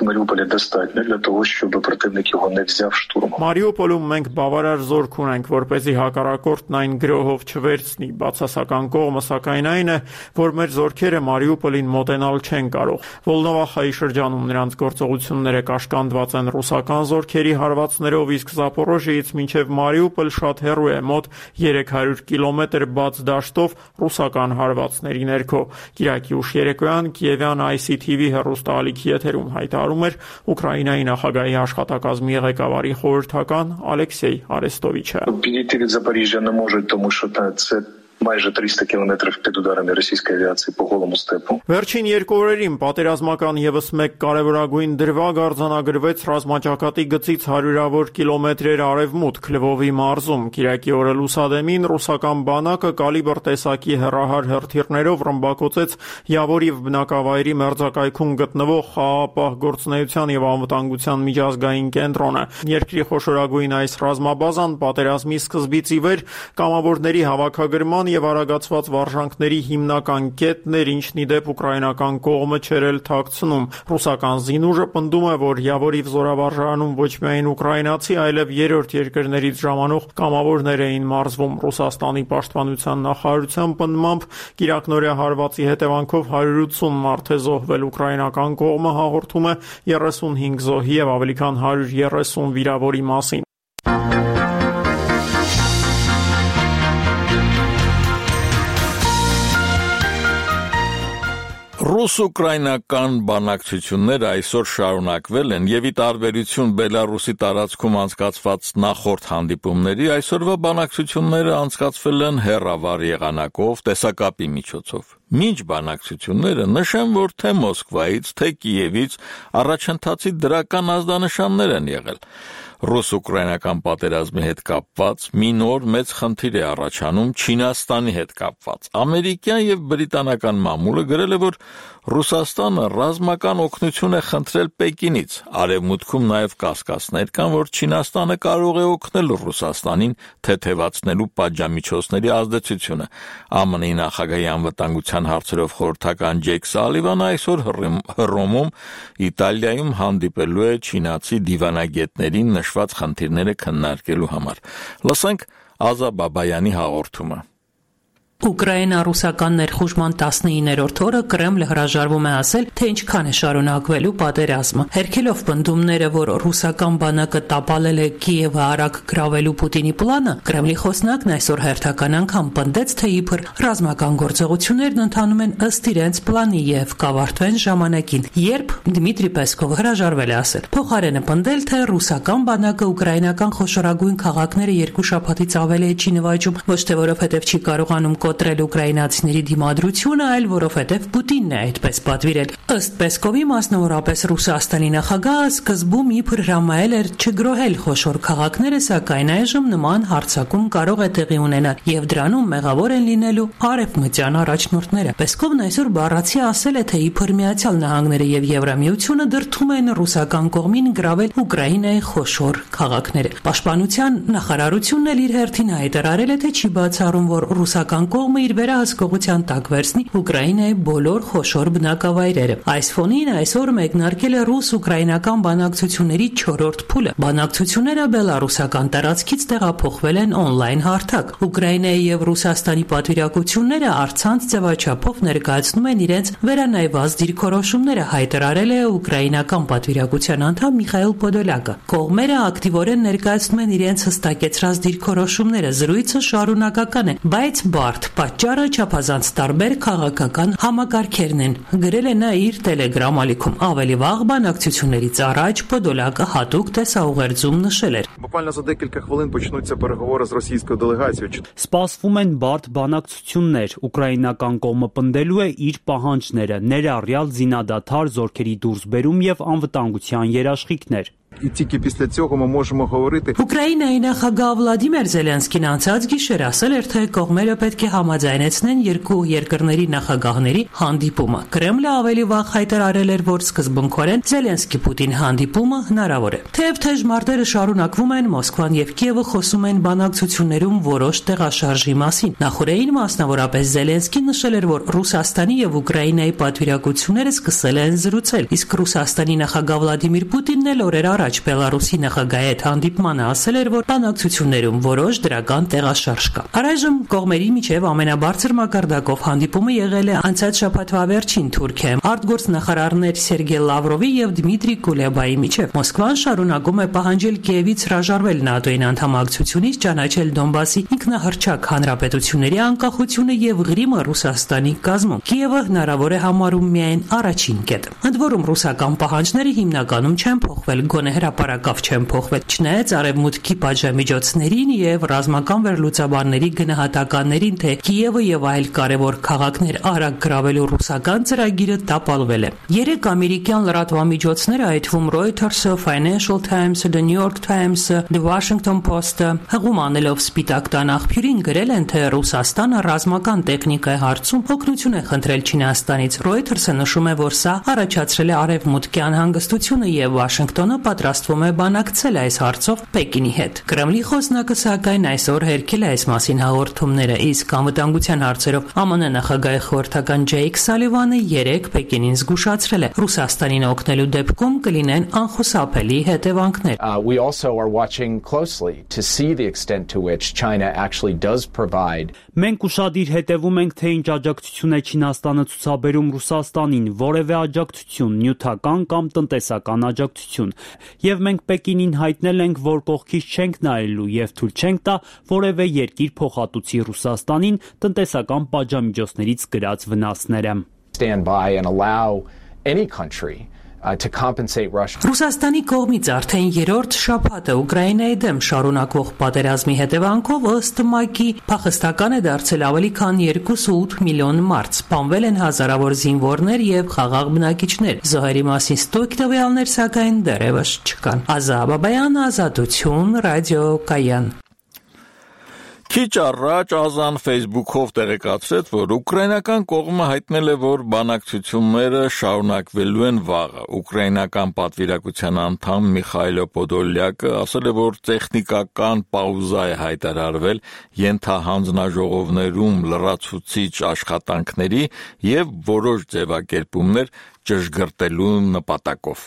Մարիուպոլում մենք բավարար զորք ունենք, որպեսզի հակառակորդն այն գրոհով չվերցնի։ Բացասական կողմը սակայն այն է, որ մեր զորքերը Մարիուպոլին մոտենալ չեն կարող։ Վոլնովախայի շրջանում նրանց գործողությունները կաշկանդված են ռուսական զորքերի հարվածներով, իսկ Զապորոժիից մինչև Մարիուպոլ շատ հեռու է, մոտ երեք հարյուր կիլոմետր բաց դաշտով ռուսական հարվածների ներքո։ Կիրակի ուշ երեկոյան Կիևյան I C T V հեռուստաալիքի եթերում հայտարարում էր Ուկրաինայի նախագահի աշխատակազմի ղեկավարի խորհրդական Ալեքսեյ Արեստովիչը։ майже триста кілометрів під ударами російської авіації по голому степу. Վերջին երկու օրերին պատերազմական եւս մեկ կարևորագույն դրվագ արձանագրվեց ռազմաճակատի գծից հարյուրավոր կիլոմետրեր արևմուտք Լվովի մարզում։ Կիրակի օրը լուսադեմին ռուսական բանակը կալիբր տեսակի հեռահար հրթիռներով ռմբակոծեց Յավորիվ բնակավայրի մերձակայքում գտնվող խաղաղապահ գործունեության եւ անվտանգության միջազգային կենտրոնը։ Երկրի խոշորագույն այս ռազմաբազան պատերազմի սկզբից ի վեր կամավորների հավաքագրման եւ արագացված վարժանքների հիմնական կետն էր, ինչն ի դեպ ուկրաինական կողմը չէր էլ թաքցնում։ Ռուսական զինուժը պնդում է, որ Յավորիվ զորավարժանում ոչ միայն ուկրաինացի, այլև երրորդ երկրներից ժամանող կամավորներ էին մարզվում։ Ռուսաստանի պաշտպանության նախարարության պնդմամբ կիրակնօրյա հարվածի հետևանքով հարյուր ութսուն մարդ է զոհվել։ Ուկրաինական կողմը հաղորդում է երեսունհինգ զոհի եւ ավելի քան հարյուր երեսուն վիրավորի մասին։ Ռուս-ուկրաինական բանակցությունները այսօր շարունակվել են եւ ի տարբերություն Բելարուսի տարածքում անցկացված նախորդ հանդիպումների այսօրվա բանակցությունները անցկացվել են հեռավար եղանակով տեսակապի միջոցով։ Մինչ բանակցությունները նշեմ, որ թե Մոսկվայից, թե Կիևից առաջընթացի դրական ազդանշաններ են եղել։ Ռուս-ուկրաինական պատերազմի հետ կապված մի նոր մեծ խնդիր է առաջանում Չինաստանի հետ կապված։ Ամերիկյան եւ բրիտանական մամուլը գրել է, որ Ռուսաստանը ռազմական օգնություն է խնդրել Պեկինից։ Արևմուտքում նաեւ կասկածներ կան, որ Չինաստանը կարող է օգնել Ռուսաստանին թեթևացնելու պատժամիջոցների ազդեցությունը։ Ամն Ի նախագահի անվտանգության հարցերով խորհրդական Ջեյք Սալիվանը այսօր Հռոմում Իտալիայում հանդիպելու է չինացի դիվանագետներին նշված խնդիրները քննարկելու համար։ Լսենք Ազա Բաբայանի հաղորդումը։ Ուկրաինա-ռուսական ներխուժման տասնիններորդ օրը Կրեմլը հրաժարվում է ասել, թե ինչքան է շարունակվելու պատերազմը։ Հերքելով պնդումները, որ ռուսական բանակը տապալել է Կիևը արագ գրավելու Պուտինի պլանը, Կրեմլի խոսնակն այսօր հերթական անգամ պնդեց, թե իբր ռազմական գործողություններն ընթանում են ըստ իրենց պլանի եւ կավարտվեն ժամանակին, երբ Դմիտրի Պեսկովը հրաժարվել է ասել։ Փոխարենը պնդել, թե ռուսական բանակը ուկրաինական խոշորագույն քաղաքները երկու շաբաթից ավելի է չի նվաճում, ոչ թե որովհետեւ չի կարողանում կոտրել ուկրաինացիների դիմադրությունը, այլ որովհետև Պուտինն է այդպես պատվիրել։ Ըստ Պեսկովի, մասնավորապես Ռուսաստանի նախագահը սկզբում իբր հրամայել էր չգրոհել խոշոր քաղաքները, սակայն այժմ նման հարձակում կարող է տեղի ունենալ եւ դրանում մեղավոր են լինելու արևմտյան առաջնորդները։ Պեսկովն այսօր բառացի ասել է, թե իբր Միացյալ Նահանգները եւ Եվրամիությունը դրդում են ռուսական կողմին գրավել Ուկրաինայի խոշոր քաղաքները։ Պաշտպանության նախարարությունն էլ իր հերթին հայտարարել է, թե չի բացառում, որ ռուսական կողմը իր վերահսկողության տակ վերցնի Ուկրաինայի բոլոր խոշոր բնակավայրերը։ Այս ֆոնին այսօր մեկնարկել է ռուս-ուկրաինական բանակցությունների չորրորդ փուլը։ Բանակցությունները բելարուսական տարածքից տեղափոխվել են օնլայն հարթակ։ Ուկրաինայի եւ Ռուսաստանի պատվիրակությունները առցանց ձևաչափով ներկայացնում են իրենց վերանայված դիրքորոշումները, հայտարարել է ուկրաինական պատվիրակության անդամ Միխայել Պոդոլյակը։ Կողմերը ակտիվորեն ներկայացնում են իրենց հստակեցրած դիրքորոշումները։ Զրույցը շարունակական է, բայց բարդ Բարդ պատճառը չափազանց տարբեր քաղաքական համակարգերն են, գրել է նա իր Telegram ալիքում։ Ավելի վաղ բանակցություններից առաջ Պոդոլակը հատուկ տեսաուղերձում նշել էր. Буквально за декілька хвилин почнуться переговори з російською делегацією. Սպասվում են բարդ բանակցություններ։ Ուկրաինական կողմը պնդելու է իր պահանջները, ներառյալ զինադադար, զորքերի դուրսբերում եւ անվտանգության երաշխիքներ։ І тільки після цього ми можемо говорити. Ուկրաինայի նախագահ Վլադիմիր Զելենսկին անցած գիշեր ասել էր, թե կողմերը պետք է համաձայնեցնեն երկու երկրների նախագահների հանդիպումը։ Կրեմլը ավելի վաղ հայտարարել էր, որ սկզբունքորեն Զելենսկի-Պուտին հանդիպումը հնարավոր է։ Թեև թեժ մարտերը շարունակվում են, Մոսկվան եւ Կիևը խոսում են բանակցություններում որոշ տեղաշարժի մասին։ Նախորդին մասնավորապես Զելենսկին նշել էր, որ Ռուսաստանի եւ Ուկրաինայի պատվիրակությունները սկսել են զրուցել, իսկ Ռուսաստանի նախագահ Վլադիմիր Պուտինն էլ օրեր առաջ Բելարուսի նախագահի հետ հանդիպմանը ասել էր, որ բանակցություններում որոշ դրական տեղաշարժ կա։ Առայժմ կողմերի միջև ամենաբարձր մակարդակով հանդիպումը եղել է անցած շաբաթվա վերջին Թուրքիայում արտգործնախարարներ Սերգեյ Լավրովի եւ Դմիտրի Կուլեբայի միջև։ Մոսկվան շարունակում է պահանջել Կիևից հրաժարվել ՆԱՏՕ-ին անդամակցությունից, ճանաչել Դոնբասի ինքնահռչակ հանրապետությունների անկախությունը եւ Ղրիմը Ռուսաստանի կազմում։ Կիևը հնարավոր է համարում միայն առաջին կետը։ Ընդ որում ռուսական պահանջները հիմնականում չեն փոխվել, գոնե հրապարակավ չեն փոխվել, չնայած արևմուտքի պատժամիջոցներին եւ ռազմական վերլուծաբանների գնահատականներին, թե Կիևը եւ այլ կարևոր քաղաքներ արագ գրավելու ռուսական ծրագիրը տապալվել է։ Երեք ամերիկյան լրատվամիջոցները, այդ թվում Reuters-ը, Financial Times-ը, The New York Times-ը, The Washington Post-ը, հղում անելով Սպիտակ տան աղբյուրին գրել են, թե Ռուսաստանը ռազմական տեխնիկայի հարցում օգնություն է խնդրել Չինաստանից։ Reuters-ը նշում է, որ սա առաջացրել է արևմուտքի անհանգստությունը եւ Վաշինգտոնը պատրաստվում է բանակցել այս հարցով Պեկինի հետ։ Կրեմլի խոսնակը սակայն այսօր հերքել է այս մասին հաղորդումները, իսկ անվտանգության հարցերով ԱՄՆ նախագահի խորհրդական Ջեյք Սալիվանը երեկ Պեկինին զգուշացրել է, Ռուսաստանին օգնելու դեպքում կլինեն անխուսափելի հետևանքներ։ Uh, we also are watching closely to see the extent to which China actually does provide. Մենք ուշադիր հետևում ենք, թե ինչ աջակցություն է Չինաստանը ցուցաբերում Ռուսաստանին, որևէ աջակցություն, նյութական կամ տնտեսական աջակցություն։ Եվ մենք Պեկինին հայտնել ենք, որ կողքից չենք նայելու եւ թույլ չենք տա որևէ երկիր փոխհատուցի Ռուսաստանին տնտեսական պատժամիջոցներից գրած վնասները։ Stand by and allow any country Uh, to compensate Russia. Ռուսաստանի կողմից արդեն երրորդ շաբաթը Ուկրաինայի դեմ շարունակվող պատերազմի հետևանքով ըստ ՄԱԿ-ի փախստական է դարձել ավելի քան երկուսուութ միլիոն մարդ, սպանվել են հազարավոր զինվորներ եւ խաղաղ բնակիչներ։ Զոհերի մասին ստույգ տվյալներ սակայն դեռևս չկան։ Ազա Բաբայան, Ազատություն, Ռադիո Կայան։ Քիչ առաջ Ազան Facebook-ով տեղեկացրեց, որ ուկրաինական կողմը հայտնել է, որ բանակցությունները շարունակվելու են վաղը։ Ուկրաինական պատվիրակության անդամ Միխայլո Պոդոլյակը ասել է, որ տեխնիկական պաուզա է հայտարարվել ենթահանձնաժողովներում լրացուցիչ աշխատանքների եւ որոշ ձևակերպումներ ճշգրտելու նպատակով։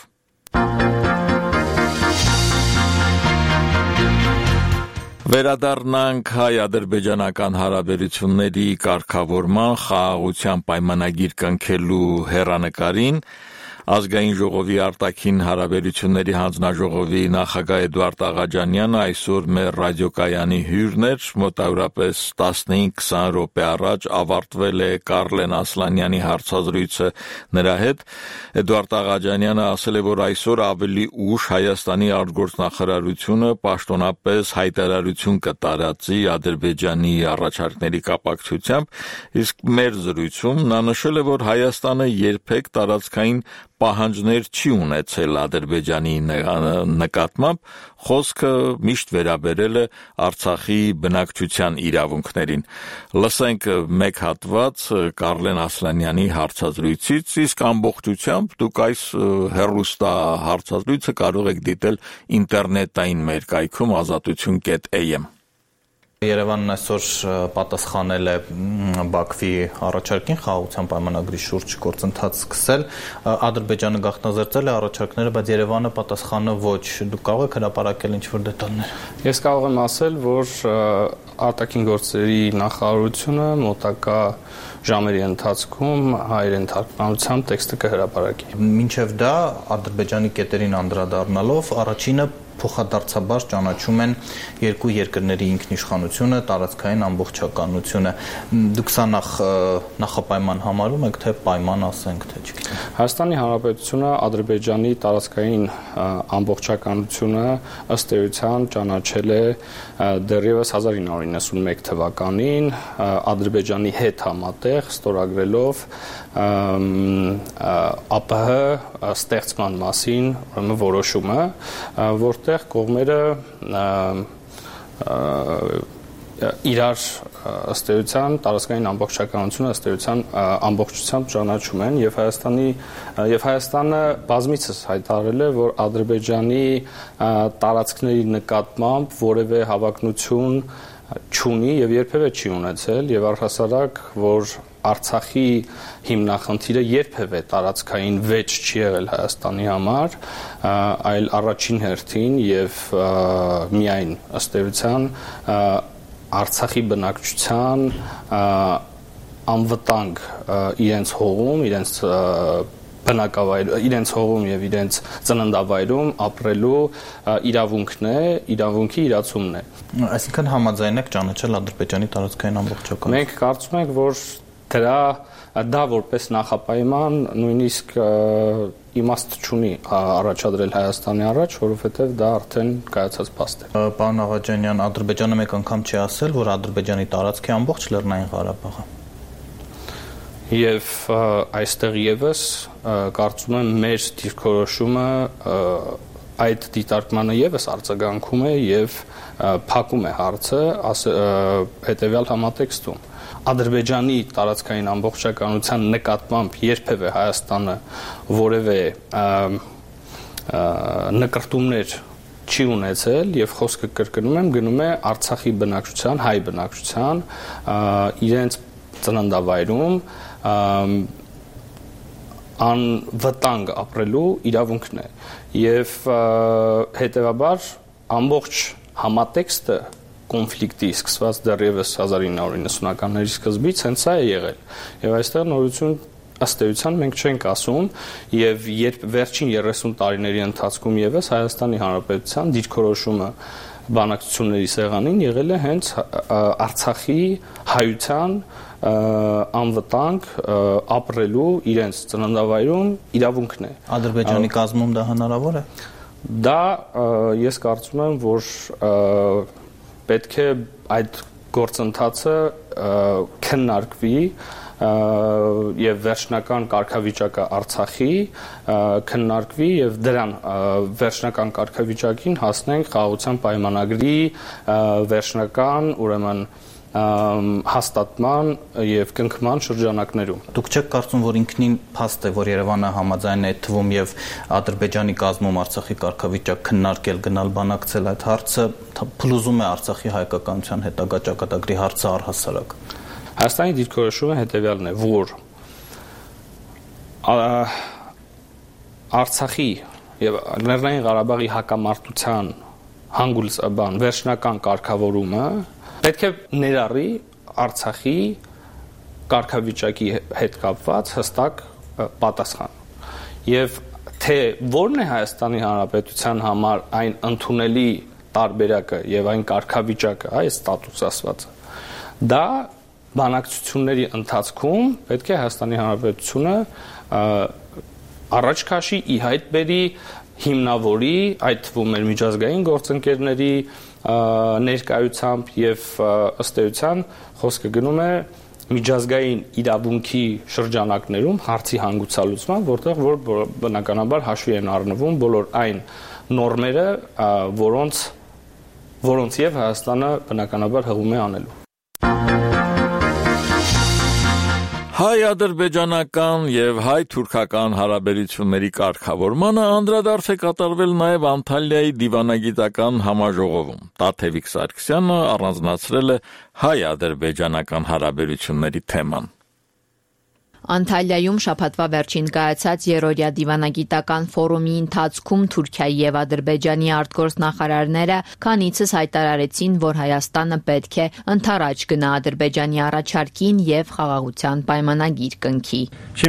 Վերադառնանք հայ-ադրբեջանական հարաբերությունների կարգավորման խաղաղության պայմանագիր կնքելու հեռանկարին։ Ազգային ժողովի արտաքին հարաբերությունների հանձնաժողովի նախագահ Էդուարդ Աղաջանյանը այսօր մեր ռադիոկայանի հյուրն էր, մոտավորապես տասնհինգ-քսան րոպե առաջ ավարտվել է Կարլեն Ասլանյանի հարցազրույցը նրա հետ։ Էդուարդ Աղաջանյանը ասել է, որ այսօր ավելի ուշ Հայաստանի արտգործնախարարությունը պաշտոնապես հայտարարություն կտարածի Ադրբեջանի առաջարկների կապակցությամբ, իսկ մեր զրույցում նա նշել է, որ Հայաստանը երբեք տարածքային պահանջներ չի ունեցել Ադրբեջանի նկատմամբ, խոսքը միշտ վերաբերել է Արցախի բնակչության իրավունքներին։ Լսենք մեկ հատված Կարլեն Ասլանյանի հարցազրույցից, իսկ ամբողջությամբ դուք այս հեռուստա հարցազրույցը կարող եք դիտել ինտերնետային մեր կայքում ազատություն կետ A M։ Երևանն այսօր պատասխանել է Բաքվի առաջարկին խաղաղության պայմանագրի շուրջ գործընթաց սկսել, Ադրբեջանը գաղտնազերծել է առաջարկները, բայց Երևանը պատասխանը ոչ։ Դուք կարող եք հրապարակել ինչ-որ դետալներ։ Ես կարող եմ ասել, որ արտաքին գործերի նախարարությունը մոտակա ժամերի ընթացքում հայերեն թարգմանությամբ տեքստը կհրապարակի։ Մինչև դա Ադրբեջանի կետերին անդրադառնալով առաջինը փոխադարձաբար ճանաչում են երկու երկրների ինքնիշխանությունը, տարածքային ամբողջականությունը։ Դուք սա նախ նախապայման համարում եք, թե պայման ասենք, թե չգիտեմ։ Հայաստանի Հանրապետությունը Ադրբեջանի տարածքային ամբողջականությունը ըստ էության ճանաչել է դեռևս հազար ինը հարյուր նվաթ թվականին Ադրբեջանի հետ համատեղ ստորագրելով ԱՊՀ ստեղծման մասին ուրեմն որոշումը, որտեղ կողմերը իրար ըստ էության տարածքային ամբողջականությունը ըստ էության ամբողջությամբ ճանաչում են եւ Հայաստանի եւ Հայաստանը բազմիցս հայտարարել է, որ Ադրբեջանի տարածքների նկատմամբ որևէ հավակնություն չունի եւ երբեւե չի ունեցել եւ առհասարակ, որ Արցախի հիմնախնդիրը երբևէ տարածքային վեճ չի եղել Հայաստանի համար, այլ առաջին հերթին եւ միայն ըստ էության Արցախի բնակչության անվտանգ իրենց հողում, իրենց բնակավայր, իրենց հողում եւ իրենց ծննդավայրում ապրելու իրավունքն է, իրավունքի իրացումն է։ Այսինքն համաձայն եք ճանաչել Ադրբեջանի տարածքային ամբողջականությունը։ Մենք կարծում ենք, որ դրա դա որպես նախապայման նույնիսկ իմաստ չունի առաջադրել Հայաստանի առաջ, որովհետև դա արդեն կայացած փաստ է։ Պարոն Աղաջանյան, Ադրբեջանը մեկ անգամ չի ասել, որ Ադրբեջանի տարածքի ամբողջ Լեռնային Ղարաբաղը։ Եվ այստեղ եւս կարծում եմ մեր դիրքորոշումը այդ դիտարկմանը եւս արձագանքում է եւ փակում է հարցը հետեւյալ համատեքստում։ Ադրբեջանի տարածքային ամբողջականության նկատմամբ երբևէ Հայաստանը որևէ նկրտումներ չի ունեցել եւ խոսքը կրկնում եմ գնում է Արցախի բնակչության, հայ բնակչության իրենց ծննդավայրում անվտանգ ապրելու իրավունքն է եւ հետեւաբար ամբողջ համատեքստը կոնֆլիկտի սկսված դեռևս հազար ինը հարյուր նվաթականների սկզբից հենց սա է եղել եւ այստեղ նորություն ըստ էության մենք չենք ասում եւ երբ վերջին երեսուն տարիների ընթացքում եւս Հայաստանի Հանրապետության դիրքորոշումը բանակցությունների սեղանին եղել է հենց Արցախի հայության անվտանգ ապրելու իրենց ծննդավայրում իրավունքն է։ Ադրբեջանի կազմում դա հնարավոր է։ Դա ես կարծում եմ, որ պետք է այդ գործընթացը քննարկվի եւ վերջնական կարգավիճակը Արցախի քննարկվի եւ դրան վերջնական կարգավիճակին հասնենք խաղաղության պայմանագրի վերջնական ուրեմն հաստատման եւ կնքման շրջանակներում։ Դուք չեք կարծում, որ ինքնին փաստ է, որ Երևանը համաձայն է թվում եւ Ադրբեջանի կազմում Արցախի կարգավիճակ քննարկել, գնալ բանակցել այդ հարցը փլուզում է Արցախի հայկականության հետագա ճակատագրի հարցը առհասարակ։ Հայաստանի դիրքորոշումը հետեւյալն է, որ Արցախի եւ Լեռնային Ղարաբաղի հակամարտության հանգուցաբան վերջնական կարգավորումը պետք է ներառի Արցախի կարգավիճակի հետ կապված հստակ պատասխան։ Եվ թե որն է Հայաստանի Հանրապետության համար այն ընդունելի տարբերակը եւ այն կարգավիճակը, այս ստատուս ասվածը, դա բանակցությունների ընթացքում պետք է Հայաստանի Հանրապետությունը առաջ քաշի, ի հայտ բերի, հիմնավորի, այդ թվում մեր միջազգային գործընկերների ներկայությամբ եւ ըստ էության խոսքը գնում է միջազգային իրավունքի շրջանակներում հարցի հանգուցալուծման, որտեղ որ բնականաբար հաշվի են առնվում բոլոր այն նորմերը, որոնց որոնց եւ Հայաստանը բնականաբար հղում է անելու։ Հայ-ադրբեջանական եւ հայ-թուրքական հարաբերությունների կարգավորմանը անդրադարձ է կատարվել նաեւ Անտալիայի դիվանագիտական համաժողովում։ Տաթևիկ Սարգսյանը առանձնացրել է հայ-ադրբեջանական հարաբերությունների թեման։ Անտալիայում շաբաթվա վերջին կայացած երրորդյա դիվանագիտական ֆորումի ընթացքում Թուրքիայի եւ Ադրբեջանի արտգործնախարարները քանիցս հայտարարեցին, որ Հայաստանը պետք է ընդառաջ գնա Ադրբեջանի առաջարկին եւ խաղաղության պայմանագիր կնքի։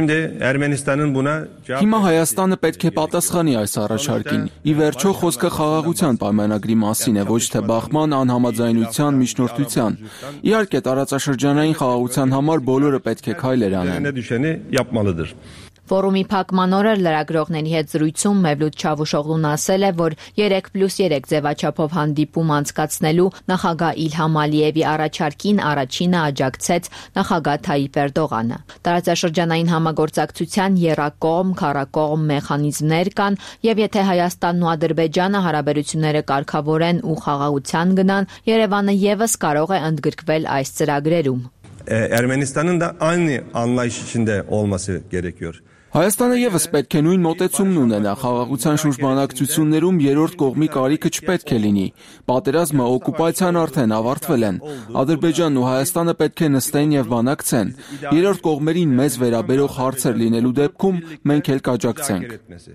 Հիմա Հայաստանը պետք է պատասխանի այս առաջարկին։ Ի վերջո խոսքը խաղաղության պայմանագրի մասին է, ոչ թե բախման, անհամաձայնության, միջնորդության։ Իհարկե, տարածաշրջանային խաղաղության համար բոլորը պետք է քայլեր անեն։ Ֆորումի փակման օրը լրագրողների հետ զրույցում Մևլութ Չավուշօղլուն ասել է, որ երեք պլյուս երեք ձևաչափով հանդիպում անցկացնելու նախագահ Իլհամ Ալիևի առաջարկին առաջինը աջակցեց նախագահ Թայիպ Էրդողանը։ Տարածաշրջանային համագործակցության եռակողմ, քառակողմ մեխանիզմներ կան, եւ եթե Հայաստանն ու Ադրբեջանը հարաբերությունները կարգավորեն ու խաղաղության գնան, Երևանը եւս կարող է ընդգրկվել այս ծրագրերում։ Ermenistan'ın da aynı anlayış içinde olması gerekiyor. Հայաստանը եւս պետք է նույն մոտեցումն ունենա խաղաղության շուրջ բանակցություններում երրորդ կողմի կարիքը չպետք է լինի։ Պատերազմը, օկուպացիան արդեն ավարտվել են։ Ադրբեջանն ու Հայաստանը պետք է նստեն եւ բանակցեն։ Երրորդ կողմերին մեզ վերաբերող հարցեր լինելու դեպքում մենք էլ կաջակցենք։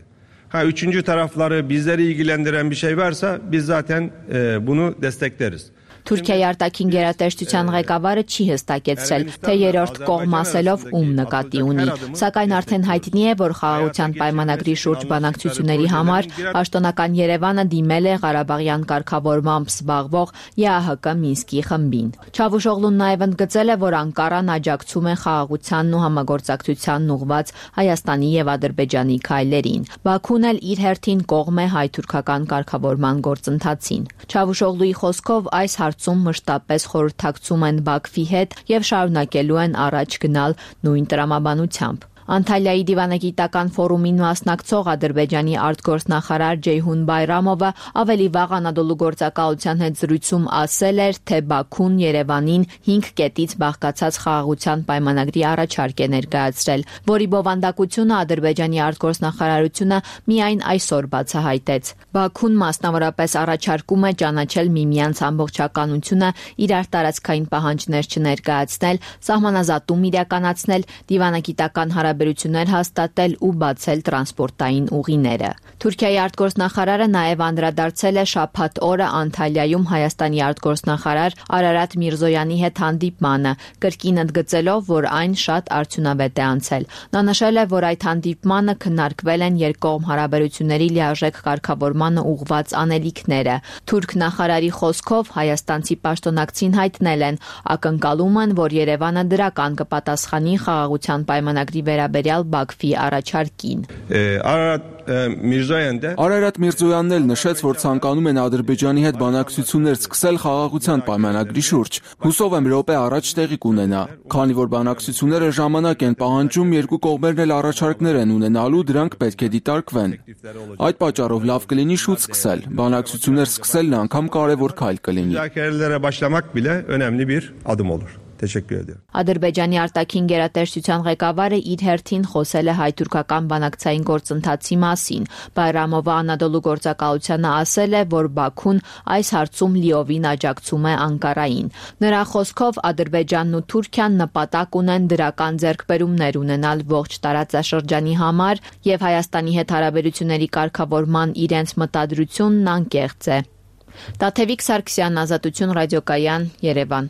Ha üçüncü tarafları bizleri ilgilendiren bir şey varsa biz zaten e, bunu destekleriz. Թուրքիայի արտաքին գերատեսչության ղեկավարը չի հստակեցրել, թե երրորդ կողմ ասելով ում նկատի ունի, սակայն արդեն հայտնի է, որ խաղաղության պայմանագրի շուրջ բանակցությունների համար պաշտոնական Երևանը դիմել է Ղարաբաղյան կարգավորմամբ զբաղվող ԵԱՀԿ Մինսկի խմբին։ Չավուշօղլուն նաև ընդգծել է, որ Անկարան աջակցում է խաղաղությանն ու համագործակցությանն ուղղված Հայաստանի եւ Ադրբեջանի քայլերին։ Բաքուն էլ իր հերթին կողմ է հայ-թուրքական կարգավորման գործընթացին։ Չավուշօղլուի խոսքով այս հարցում մշտապես խորհրդակցում են Բաքվի հետ եւ շարունակելու են առաջ գնալ նույն տրամաբանությամբ։ Անտալիայի դիվանագիտական ֆորումին մասնակցող Ադրբեջանի արտգործնախարար Ջեյհուն Բայրամովը ավելի վաղ Անադոլու գործակալության հետ զրույցում ասել էր, թե Բաքուն Երևանին հինգ կետից բաղկացած խաղաղության պայմանագրի առաջարկ է ներկայացրել, որի բովանդակությունը Ադրբեջանի արտգործնախարարությունը միայն այսօր բացահայտեց։ Բաքուն մասնավորապես առաջարկում է ճանաչել միմյանց ամբողջականությունը, իրար տարածքային պահանջներ չներկայացնել, սահմանազատում իրականացնել, դիվանագիտական հարաբերություններ հաստատել ու բացել տրանսպորտային ուղիները։ Թուրքիայի արտգործնախարարը նաև անդրադարձել է շաբաթ օրը Անտալիայում Հայաստանի արտգործնախարար Արարատ Միրզոյանի հետ հանդիպմանը, կրկին ընդգծելով, որ այն շատ արդյունավետ է անցել։ Նա նշել է, որ այդ հանդիպմանը քննարկվել են երկկողմ հարաբերությունների լիարժեք կարգավորմանը ուղղված անելիքները։ Թուրք նախարարի խոսքով հայաստանցի պաշտոնակցին հայտնել են, ակնկալում են, որ Երևանը դրական կպատասխանի խաղաղության պայմանագրի վերաբերյալ Բաքվի առաջարկին։ Արարատ Միրզոյանն էլ նշեց, որ ցանկանում են Ադրբեջանի հետ բանակցություններ սկսել խաղաղության պայմանագրի շուրջ։ Հուսով եմ րոպե առաջ տեղի կունենա, քանի որ բանակցությունները ժամանակ են պահանջում, երկու կողմերն էլ առաջարկներ են ունենալու, դրանք պետք է դիտարկվեն։ Այդ պատճառով լավ կլինի շուտ սկսել։ Բանակցություններ սկսելն անգամ կարևոր քայլ կլինի։ Ադրբեջանի արտաքին գերատեսչության ղեկավարը իր հերթին խոսել է հայ-թուրքական բանակցային գործընթացի մասին։ Բայրամովը Անադոլու գործակալությանը ասել է, որ Բաքուն այս հարցում լիովին աջակցում է Անկարային։ Նրա խոսքով Ադրբեջանն ու Թուրքիան նպատակ ունեն դրական ձեռքբերումներ ունենալ ողջ տարածաշրջանի համար եւ Հայաստանի հետ հարաբերությունների կարգավորման իրենց մտադրությունն անկեղծ է։ Տաթևիկ Սարգսյան, Ազատություն ռադիոկայան, Երևան։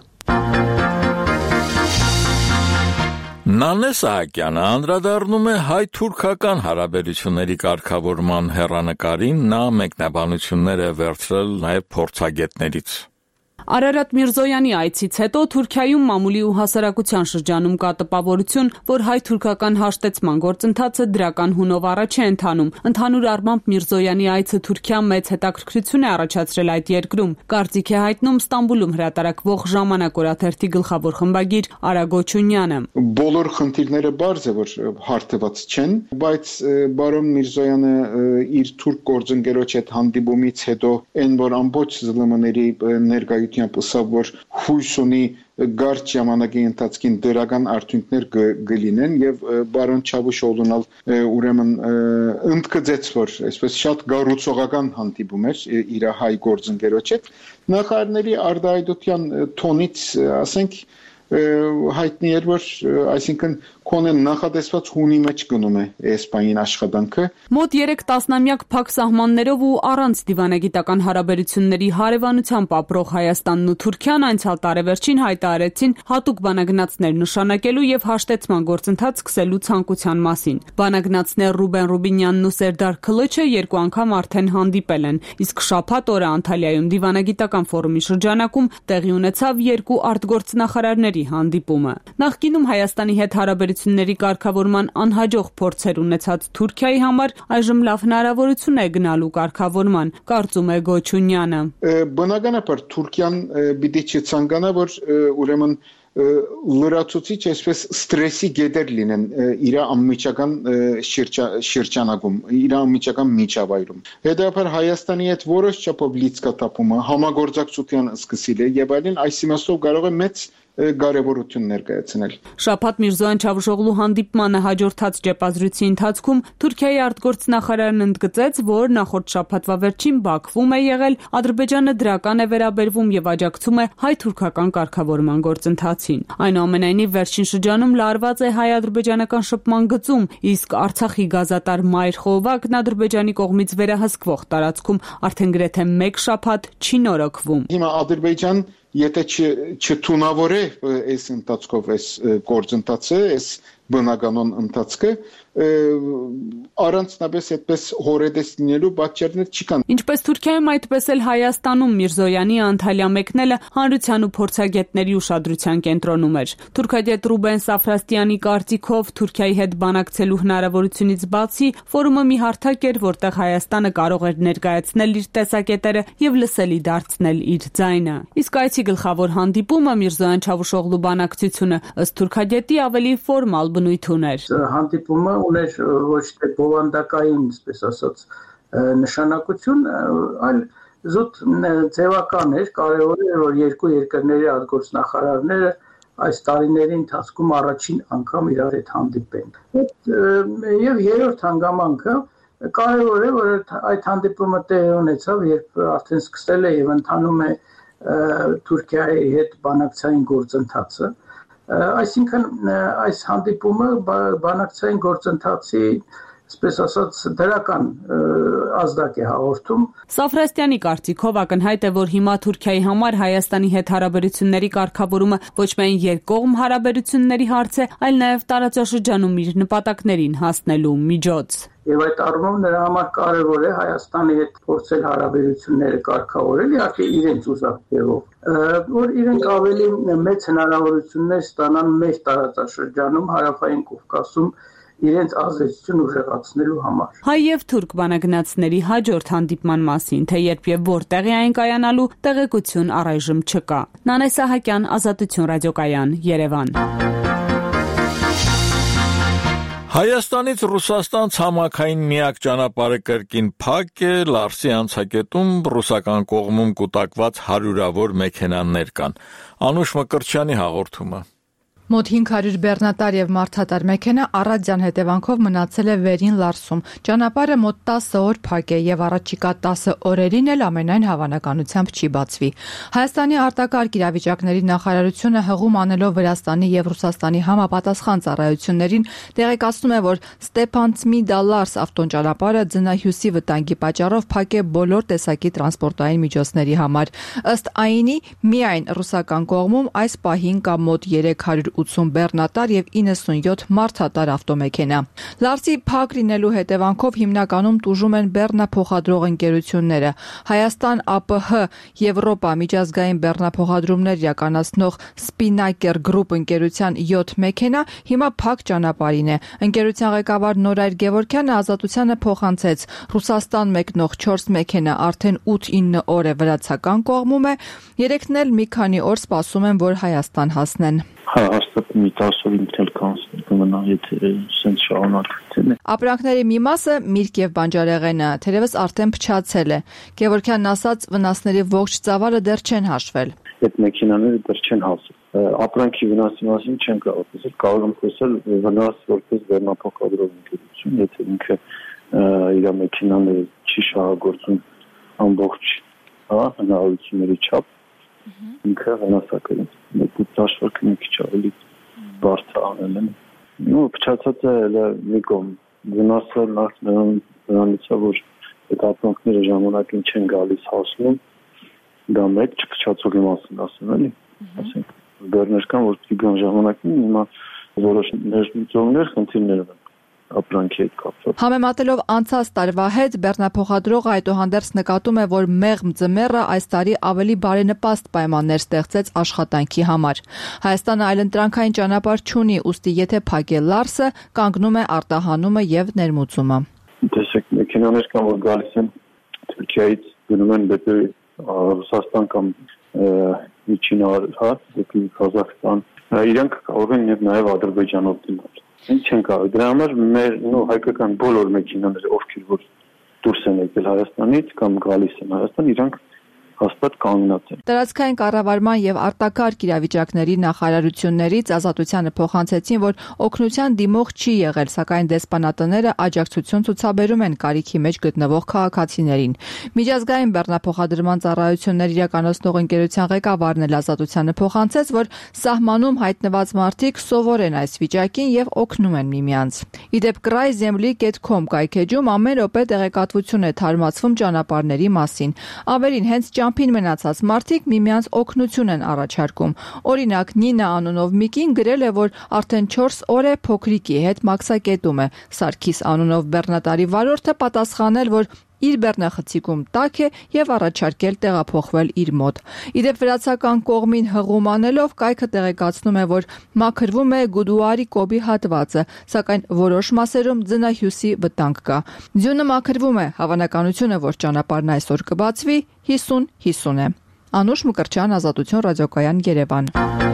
Նանե Սահակյանը անդրադառնում է հայ-թուրքական հարաբերությունների կարգավորման հեռանկարին, նա մեկնաբանություններ է վերցրել նաև փորձագետներից։ Արարատ Միրզոյանի այցից հետո Թուրքիայում մամուլի ու հասարակության շրջանում կա տպավորություն, որ հայ-թուրքական հաշտեցման գործընթացը դրական հունով առաջ է ընթանում։ Ընդհանուր առմամբ Միրզոյանի այցը Թուրքիա մեծ հետաքրքրություն է առաջացրել այդ երկրում։ Կարծիք է հայտնում Ստամբուլում հրատարակվող Ժամանակ օրաթերթի գլխավոր խմբագիր Արա Գոչունյանը։ Բոլոր խնդիրները բարձ է, որ հարթված չեն, բայց բարոն Միրզոյանը իր թուրք գործընկերոջ հետ հանդիպումից հետո այն որ ամբողջ ԶԼՄ-ների ներկայ Պսավ, որ հույս ունի կարճ ժամանակի ընթացքին դրական արդյունքներ կլինեն եւ բարոն Չավուշօղլուն ուրեմն ընդգծեց, որ այսպես շատ գառուցողական հանդիպում էր իր հայ գործընկերոջ հետ։ Նախարարների արտահայտության տոնից, ասենք, հայտնի էր, որ այսինքն կոնեն նախադեсված հունի մեջ գնում է էսպանին աշխատանքը։ Մոտ երեք տասնամյակ փակ սահմաններով ու առանց դիվանագիտական հարաբերությունների հարևանությամբ ապրող Հայաստանն ու Թուրքիան անցյալ տարեվերջին հայտարարեցին հատուկ բանագնացներ նշանակելու եւ հաշտեցման գործընթաց սկսելու ցանկության մասին։ Բանագնացներ Ռուբեն Ռուբինյանն ու Սերդար Քլոչը երկու անգամ արդեն հանդիպել են, իսկ շաբաթ օրը Անտալիայում դիվանագիտական ֆորումի շրջանակում տեղի ունեցավ երկու արտգործնախարարների հանդիպումը։ Նախկինում Հայաստանի հետ հարաբերությունների կարգավորման անհաջող փորձեր ունեցած Թուրքիայի համար այժմ լավ հնարավորություն է գնալու կարգավորման, կարծում է Գոչունյանը։ Բնականաբար Թուրքիան պիտի չցանկանա, որ ուրեմն լրացուցիչ այսպես ստրեսի գետեր լինեն իր անմիջական շրջանակում, իր անմիջական միջավայրում։ Հետևաբար Հայաստանի հետ որոշ չափով լիցքաթափումը, համագործակցության սկսիլ է եւ այլն, այս իմաստով կարող է մեծ կարևորություն ներկայացնել։ Շաբաթ Միրզոյան Չավուշօղլու հանդիպմանը հաջորդած ճեպազրույցի ընթացքում Թուրքիայի արտգործնախարարն ընդգծեց, որ նախորդ շաբաթվա վերջին Բաքվում է եղել, Ադրբեջանը դրական է վերաբերվում եւ աջակցում է հայ-թուրքական կարգավորման գործընթացին։ Այնուամենայնիվ վերջին շրջանում լարված է հայ-ադրբեջանական շփման գծում, իսկ Արցախի գազատար Մայր Խողովակն Ադրբեջանի կողմից վերահսկվող տարածքում արդեն գրեթե մեկ շաբաթ չի նորոգվում։ Հիմա Ադրբեջան եթե չթունավորե այս ընթացքով այս գործընթացը, այս բնականon ընթացքը, առանցնապես այդպես հորեդես լինելու պատճառներ չկան։ Ինչպես Թուրքիայում, այդպես էլ Հայաստանում Միրզոյանի Անտալիա մեկնելը հանրության ու փորձագետների ուշադրության կենտրոնում էր։ Թուրքագետ Ռուբեն Սաֆրաստյանի կարծիքով Թուրքիայի հետ բանակցելու հնարավորությունից բացի ֆորումը մի հարթակ էր, որտեղ Հայաստանը կարող էր ներկայացնել իր տեսակետերը եւ լսելի դարձնել իր ձայնը։ Իսկ այցի գլխավոր հանդիպումը Միրզոյան Չավուշօղլու բանակցությունը ըստ թուրքագետի ավելի ֆորմալ բնույթ ուներ։ Հանդիպումը ուներ ոչ թե բովանդակային, այսպես ասած, նշանակություն, այլ զուտ ձևական էր, կարևոր էր, որ երկու երկրների արտգործնախարարները այս տարիների ընթացքում առաջին անգամ իրար հետ հանդիպեն։ Եվ երրորդ հանգամանքը կարևոր է, որ այդ հանդիպումը տեղի ունեցավ, երբ արդեն սկսել է եւ ընթանում է Թուրքիայի հետ բանակցային գործընթացը։ Այսինքն այս հանդիպումը բանակցային գործընթացի, այսպես ասած, դրական ազդակ է հաղորդում։ Սաֆրաստյանի կարծիքով ակնհայտ է, որ հիմա Թուրքիայի համար Հայաստանի հետ հարաբերությունների կարգավորումը ոչ միայն երկկողմ հարաբերությունների հարց է, այլ նաև տարածաշրջանում իր նպատակներին հասնելու միջոց։ Եվ այդ առումով նրա համար կարևոր է Հայաստանի հետ փորձել հարաբերությունները կարգավորել, իհարկե իրենց ուզածքերով, որ իրենք ավելի մեծ հնարավորություններ ստանան մեր տարածաշրջանում, Հարավային Կովկասում իրենց ազդեցություն ուժեղացնելու համար։ Հայ եւ թուրք բանագնացների հաջորդ հանդիպման մասին, թե երբ եւ որտեղ է այն կայանալու, տեղեկություն առայժմ չկա։ Նանե Սահակյան, Ազատություն ռադիոկայան, Երևան։ Հայաստանից Ռուսաստան ցամաքային միակ ճանապարհը կրկին փակ է, Լարսի անցակետում ռուսական կողմում կուտակված հարյուրավոր մեքենաներ կան։ Անուշ Մկրտչյանի հաղորդումը։ Մոտ հինգ հարյուր բեռնատար եւ մարդատար մեքենա առածյան հետևանքով մնացել է վերին Լարսում։ Ճանապարհը մոտ տասը օր փակ է եւ առաջիկա տասը օրերին էլ ամենայն հավանականությամբ չի բացվի։ Հայաստանի արտակարգ իրավիճակների նախարարությունը հղում անելով Վրաստանի եւ Ռուսաստանի համապատասխան ծառայություններին տեղեկացնում է, որ Ստեփանցմիդա-Լարս ավտոճանապարհը ձնահյուսի վտանգի պատճառով փակ է բոլոր տեսակի տրանսպորտային միջոցների համար։ Ըստ այնի, միայն ռուսական կողմում այս պահին կա մոտ երեք հարյուր ութսուն բեռնատար եւ իննսունյոթ մարդատար ավտոմեքենա։ Լարսի փակ լինելու հետևանքով հիմնականում տուժում են բեռնափոխադրող ընկերությունները։ Հայաստան ԱՊՀ Եվրոպա միջազգային բեռնափոխադրումներ իրականացնող Spinnaker Group ընկերության յոթ մեքենա հիմա փակ ճանապարհին է։ Ընկերության ղեկավար Նորայր Գևորգյանը Ազատությանը փոխանցեց. Ռուսաստան մեկնող չորս մեքենա արդեն ութ-ինը օր է վրացական կողմում է, երեքն էլ մի քանի օր սպասում են, որ Հայաստան հասնեն։ Հա, հաստատ մի տասը-հինգ թել կմնա, եթե սենց շարունակվի։ Ապրանքների մի մասը միրգ եւ բանջարեղենը թերևս արդեն փչացել է։ Գևորգյանն ասաց, վնասների ողջ ծավալը դեռ չեն հաշվել։ Այդ մեքենաները դեռ չեն հասել։ Ապրանքի վնասի մասին չեն կարող խոսել, կարող եմ խոսել վնաս որպես բեռնափոխադրող ընկերություն, եթե ինքը իր մեքենաները չի շահագործում ամբողջ, հա, հնարավորությունների չափ, ինքը վնասակար է դաշվարքը մի քիչ ավելի բարձր անել են նո փչացած է մի կողմ վնասը նախ նրանից է որ այդ ապրանքները ժամանակին չեն գալիս հասնում դա մեկ չփչացողի մասին ասեմ էլի ասենք դեռներ կան որ դիգան ժամանակին հիմա որոշ ներմուծողներ խնդիրներ ունեն ապրանքի հետ կապված։ Համեմատելով անցած տարվա հետ բեռնափոխադրողը այդուհանդերձ նկատում է, որ մեղմ ձմեռը այս տարի ավելի բարենպաստ պայմաններ ստեղծեց աշխատանքի համար։ Հայաստանը այլընտրանքային ճանապարհ չունի, ուստի եթե փակե Լարսը, կանգնում է արտահանումը եւ ներմուծումը։ Տեսեք, մեքենաներ կան, որ գալիս են Թուրքիայից գնում են դեպի Ռուսաստան կամ Միջին Արևելք, դեպի Ղազախստան։ Իրանք կարող են նաեւ Ադրբեջանով դիմել։ Ինչ են կարող, դրա համար մեր նո հայկական բոլոր մեքենաները, ովքեր որ դուրս են եկել Հայաստանից կամ գալիս են Հայաստան, իրանք հաստատ կանգնած են։ Տարածքային կառավարման եւ արտակարգ իրավիճակների նախարարություններից Ազատությանը փոխանցեցին, որ օգնության դիմող չի եղել, սակայն դեսպանատները աջակցություն ցուցաբերում են կարիքի մեջ գտնվող քաղաքացիներին։ Միջազգային բեռնափոխադրման ծառայություններ իրականացնող ընկերության ղեկավարն էլ Ազատությանը փոխանցեց, որ սահմանում հայտնված մարդիկ սովոր են այս վիճակին եւ օգնում են միմյանց։ Իդեպ կրայ զեմլի կետ կոմ կայքեջում ամեն րոպե տեղեկատվություն է թարմացվում ճանապարհների մասին։ Ավելին հենց ճամփին մնացած մարդիկ միմյանց օգնություն են առաջարկում։ Օրինակ Նինա անունով մի կին գրել է, որ արդեն չորս օր է փոքրիկի հետ մաքսակետում է։ Սարգիս անունով բեռնատարի վարորդը պատասխանել, որ իր բեռնախցիկում տաք է եւ առաջարկել տեղափոխվել իր մոտ։ Իդեպ վրացական կողմին հղում անելով կայքը տեղեկացնում է, որ մաքրվում է Գուդուարի կոբի հատվածը, սակայն որոշ մասերում ձնահյուսի վտանգ կա։ Ձյունը մաքրվում է, հավանականությունը, որ ճանապարհն այսօր կբացվի, հիսուն հիսուն է։ Անուշ Մկրտչյան, Ազատություն ռադիոկայան, Երևան։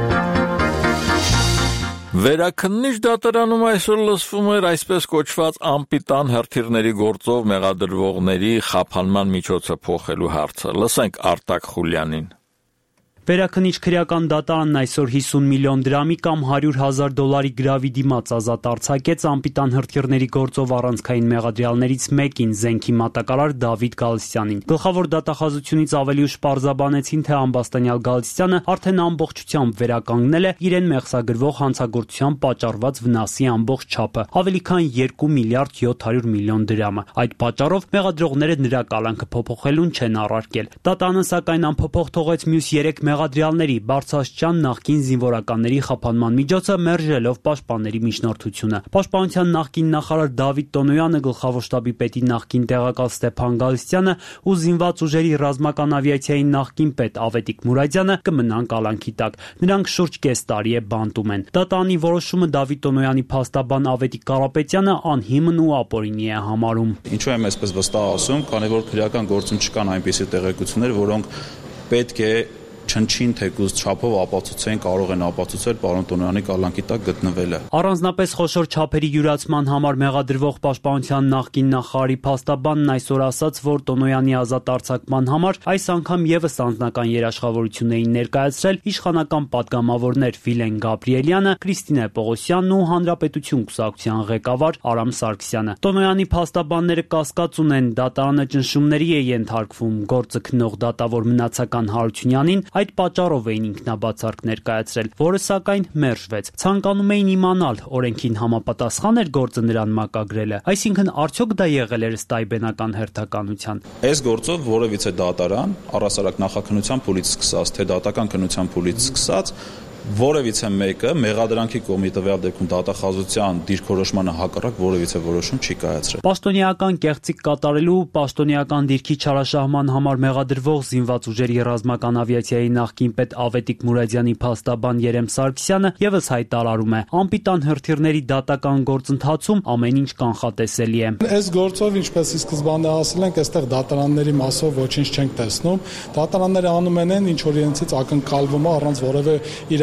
Վերաքննիչ դատարանում այսօր լսվում էր այսպես կոչված անպիտան հրթիռների գործով մեղադրվողների խափանման միջոցը փոխելու հարցը։ Լսենք Արտակ Խուլյանին։ Վերաքննիչ քրեական դատարանն այսօր հիսուն միլիոն դրամի կամ հարյուր հազար դոլարի գրավի դիմաց ազատ արձակեց անպիտան հրթիռների գործով առանցքային մեղադրյալներից մեկին, զենքի մատակարար Դավիթ Գալստյանին։ Գլխավոր դատախազությունից ավելի ուշ պարզաբանեցին, թե ամբաստանյալ Գալստյանը արդեն ամբողջությամբ վերականգնել է իրեն մեղսագրվող հանցագործությամբ պատճառված վնասի ամբողջ չափը՝ ավելի քան երկու միլիարդ յոթ հարյուր միլիոն դրամը։ Այդ պատճառով մեղադրողները նրա կալանքը փոփոխելուն չեն առարկել։ Դատարանը սակայն անփոփոխ թողեց մյուս երեք մեղադրյալների Բարձրաստիճան նախկին զինվորականների խափանման միջոցը, մերժելով պաշտպանների միջնորդությունը։ Պաշտպանության նախկին նախարար Դավիթ Տոնոյանը, գլխավոր շտաբի պետի նախկին տեղակալ Ստեփան Գալստյանը ու զինված ուժերի ռազմական ավիացիայի նախկին պետ Ավետիք Մուրադյանը կմնան կալանքի տակ։ Նրանք շուրջ կես տարի է բանտում են։ Դատարանի որոշումը Դավիթ Տոնոյանի փաստաբան Ավետիք Կարապետյանը անհիմն ու ապօրինի է համարում։ Ինչու եմ այսպես վստահ ասում, քանի որ քրեական գործում չկան այնպիսի տեղեկություններ, որոնք պետք է չնչին թեկուզ չափով ապացուցեն, կարող են ապացուցել պարոն Տոնոյանի կալանքի տակ գտնվելը։ Առանձնապես խոշոր չափերի յուրացման համար մեղադրվող պաշտպանության նախկին նախարարի փաստաբանն այսօր ասաց, որ Տոնոյանի ազատ արձակման համար այս անգամ եւս անձնական երաշխավորություն էին ներկայացրել իշխանական պատգամավորներ Վիլեն Գաբրիելյանը, Կրիստինե Պողոսյանն ու Հանրապետություն կուսակցության ղեկավար Արամ Սարգսյանը։ Տոնոյանի փաստաբանները կասկած ունեն, դատարանը ճնշումների է ենթարկվում գործը քննող դատավոր Մնացական Հարությունյանին, այդ պատճառով էին ինքնաբացարկ ներկայացրել, որը սակայն մերժվեց։ Ցանկանում էին իմանալ, օրենքին համապատասխան էր գործը նրան մակագրելը, այսինքն արդյոք դա եղել էր ստայբենական հերթականության։ Այս գործով որևիցե դատարան, առհասարակ նախաքննության փուլից սկսած, թե դատական քննության փուլից սկսած, որևիցե մեկը մեղադրանքի կողմի տվյալ դեպքում դատախազության դիրքորոշմանը հակառակ որևիցե որոշում չի կայացրել։ Պաշտոնեական կեղծիք կատարելու, պաշտոնեական դիրքի չարաշահման համար մեղադրվող զինված ուժերի ռազմական ավիացիայի նախկին պետ Ավետիք Մուրադյանի փաստաբան Երեմ Սարգսյանը եւս հայտարարում է, անպիտան հրթիռների դատական գործընթացում ամեն ինչ կանխատեսելի է։ Այս գործով, ինչպես ի սկզբանե ասել ենք, այստեղ դատարանների մասով ոչինչ չենք տեսնում։ Դատարանները անում են, ինչ որ իրենցից ակնկալվում է առանց որևէ իր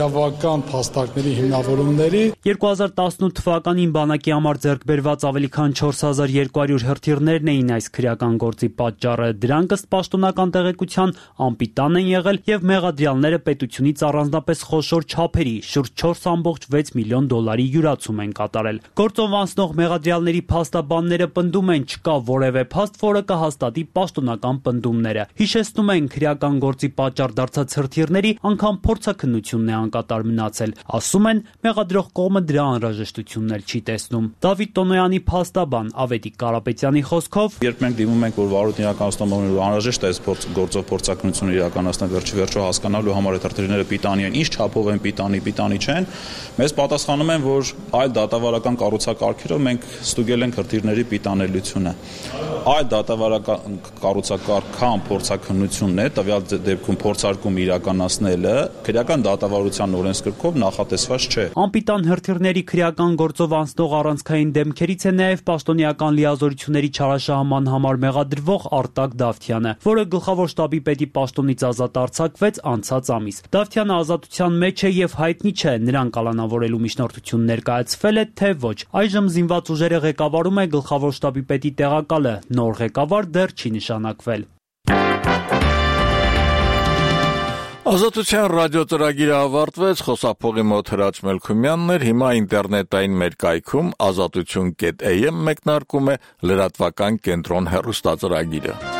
իրավական փաստարկների հիմնավորումների երկու հազար տասնութ թվականին բանակի համար ձեռք բերված ավելի քան չորս հազար երկու հարյուր հրթիռներն էին այս քրեական գործի պատճառը։ Դրանք ըստ պաշտոնական տեղեկության անպիտան են եղել եւ մեղադրյալները պետությունից առանձնապես խոշոր չափերի՝ շուրջ չորս կόμma վեց միլիոն դոլարի յուրացում են կատարել։ Գործով անցնող մեղադրյալների փաստաբանները պնդում են չկա որևէ փաստ, որը կհաստատի պաշտոնական պնդումները։ Հիշեցնում են քրեական գործի պատճառ դարձած հրթիռների անգամ փորձաքննությունն է անկատար մնացել։ Ասում են մեղադրող կողմը դրա անհրաժեշտությունն էլ չի տեսնում։ Դավիթ Տոնոյանի փաստաբան Ավետիք Կարապետյանի խոսքով, երբ մենք դիմում ենք, որ վարույթն իրականացնողը անհրաժեշտ է այս գործով փորձաքննությունը իրականացնել, վերջի վերջո հասկանալու համար այդ հրթիռները պիտանի են, ինչ չափով են պիտանի, պիտանի չեն, մեզ պատասխանում են, որ այլ դատավարական կառուցակարգերով մենք ստուգել ենք հրթիռների պիտանելիությունը։ Այլ դատավարական կառուցակարգան փորձաքննությունն է, տվյալ դեպքում փորձարկում իրականացնելը քրեական դատավարության օրենսգրքով նախատեսված չէ։ Անպիտան հրթիռների քրեական գործով անցնող առանցքային դեմքերից է նաև պաշտոնեական լիազորությունների չարաշահման համար մեղադրվող Արտակ Դավթյանը, որը գլխավոր շտաբի պետի պաշտոնից ազատ արձակվեց անցած ամիս։ Դավթյանը ազատության մեջ է եւ հայտնի չէ նրան կալանավորելու միջնորդություն ներկայացվել է թե ոչ։ Այժմ զինված ուժերը ղեկավարում է գլխավոր շտաբի պետի տեղակալը, նոր ղեկավար դեռ չի նշանակվել։ Ազատության ռադիոծրագիրը ավարտվեց, խոսափողի մոտ Հրաչ Մելքումյանն էր, հիմա ինտերնետային մեր կայքում ազատություն կետ էյ էմ մեկնարկում է լրատվական կենտրոն հեռուստածրագիրը։